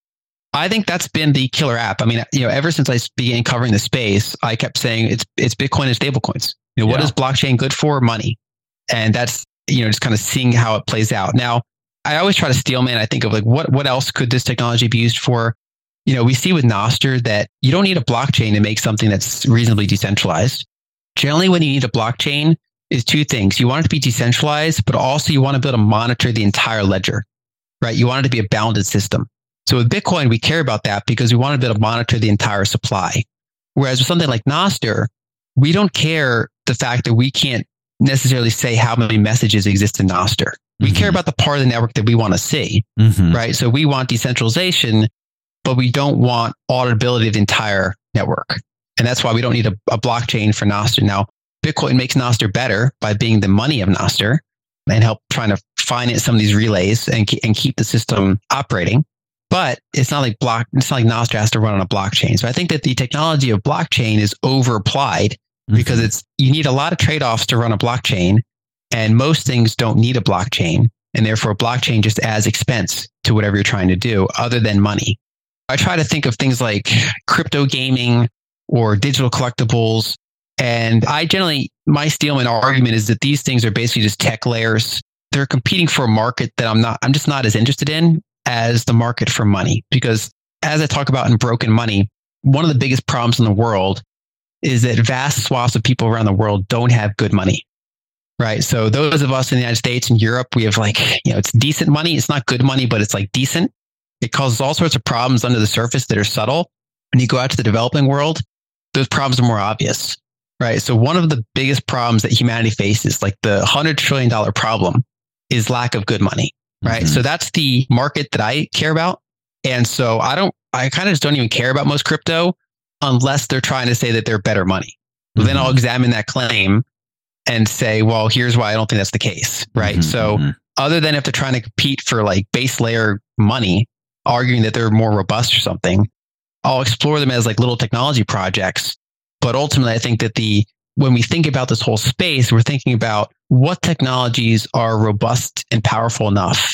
I think that's been the killer app. I mean, ever since I began covering the space, I kept saying it's Bitcoin and stablecoins. What is blockchain good for? Money. And that's, just kind of seeing how it plays out. Now, I always try to steelman. I think of like, what else could this technology be used for? We see with Nostr that you don't need a blockchain to make something that's reasonably decentralized. Generally, when you need a blockchain is two things. You want it to be decentralized, but also you want to be able to monitor the entire ledger, right? You want it to be a bounded system. So with Bitcoin, we care about that because we want to be able to monitor the entire supply. Whereas with something like Nostr, we don't care the fact that we can't necessarily say how many messages exist in Nostr. We care about the part of the network that we want to see, right? So we want decentralization, but we don't want auditability of the entire network. And that's why we don't need a blockchain for Nostr. Now, Bitcoin makes Nostr better by being the money of Nostr and help trying to finance some of these relays and keep the system operating. But it's not like Nostr has to run on a blockchain. So I think that the technology of blockchain is over-applied because you need a lot of trade-offs to run a blockchain, and most things don't need a blockchain. And therefore, a blockchain just adds expense to whatever you're trying to do other than money. I try to think of things like crypto gaming or digital collectibles. And my Steelman argument is that these things are basically just tech layers. They're competing for a market that I'm just not as interested in as the market for money. Because as I talk about in Broken Money, one of the biggest problems in the world is that vast swaths of people around the world don't have good money, right? So those of us in the United States and Europe, we have it's decent money. It's not good money, but it's like decent. It causes all sorts of problems under the surface that are subtle. When you go out to the developing world, those problems are more obvious, right? So one of the biggest problems that humanity faces, like the $100 trillion problem, is lack of good money, right? Mm-hmm. So that's the market that I care about. And so I kind of just don't even care about most crypto unless they're trying to say that they're better money. Mm-hmm. Then I'll examine that claim and say, well, here's why I don't think that's the case, right? Mm-hmm. So other than if they're trying to compete for like base layer money, arguing that they're more robust or something, I'll explore them as like little technology projects. But ultimately, I think that when we think about this whole space, we're thinking about what technologies are robust and powerful enough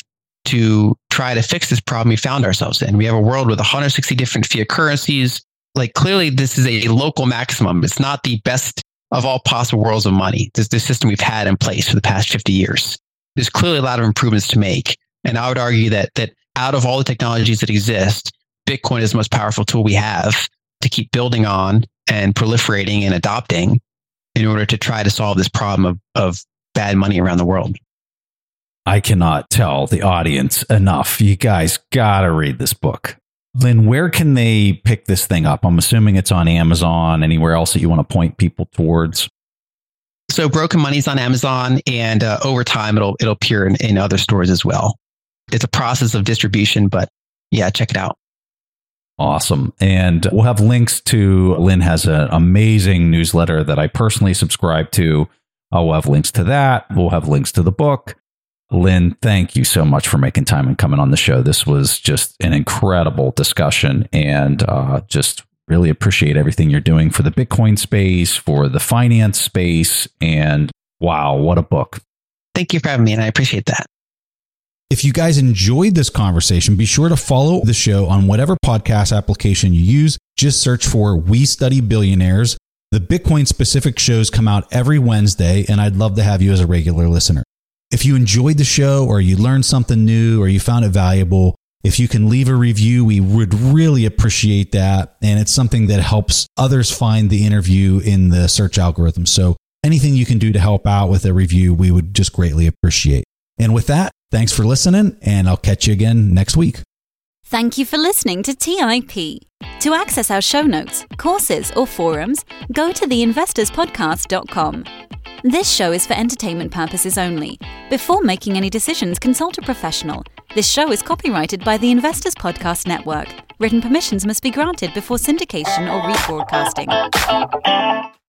to try to fix this problem we found ourselves in. We have a world with 160 different fiat currencies. Like clearly, this is a local maximum. It's not the best of all possible worlds of money. This is the system we've had in place for the past 50 years. There's clearly a lot of improvements to make. And I would argue that out of all the technologies that exist, Bitcoin is the most powerful tool we have to keep building on and proliferating and adopting in order to try to solve this problem of bad money around the world. I cannot tell the audience enough. You guys got to read this book. Lynn, where can they pick this thing up? I'm assuming it's on Amazon, anywhere else that you want to point people towards. So Broken Money's on Amazon, and over time, it'll appear in other stores as well. It's a process of distribution, but yeah, check it out. Awesome. And we'll have links to, Lynn has an amazing newsletter that I personally subscribe to. We'll have links to that. We'll have links to the book. Lynn, thank you so much for making time and coming on the show. This was just an incredible discussion, and just really appreciate everything you're doing for the Bitcoin space, for the finance space, and wow, what a book. Thank you for having me, and I appreciate that. If you guys enjoyed this conversation, be sure to follow the show on whatever podcast application you use. Just search for We Study Billionaires. The Bitcoin specific shows come out every Wednesday, and I'd love to have you as a regular listener. If you enjoyed the show, or you learned something new, or you found it valuable, if you can leave a review, we would really appreciate that. And it's something that helps others find the interview in the search algorithm. So anything you can do to help out with a review, we would just greatly appreciate. And with that, thanks for listening, and I'll catch you again next week. Thank you for listening to TIP. To access our show notes, courses, or forums, go to theinvestorspodcast.com. This show is for entertainment purposes only. Before making any decisions, consult a professional. This show is copyrighted by the Investors Podcast Network. Written permissions must be granted before syndication or rebroadcasting.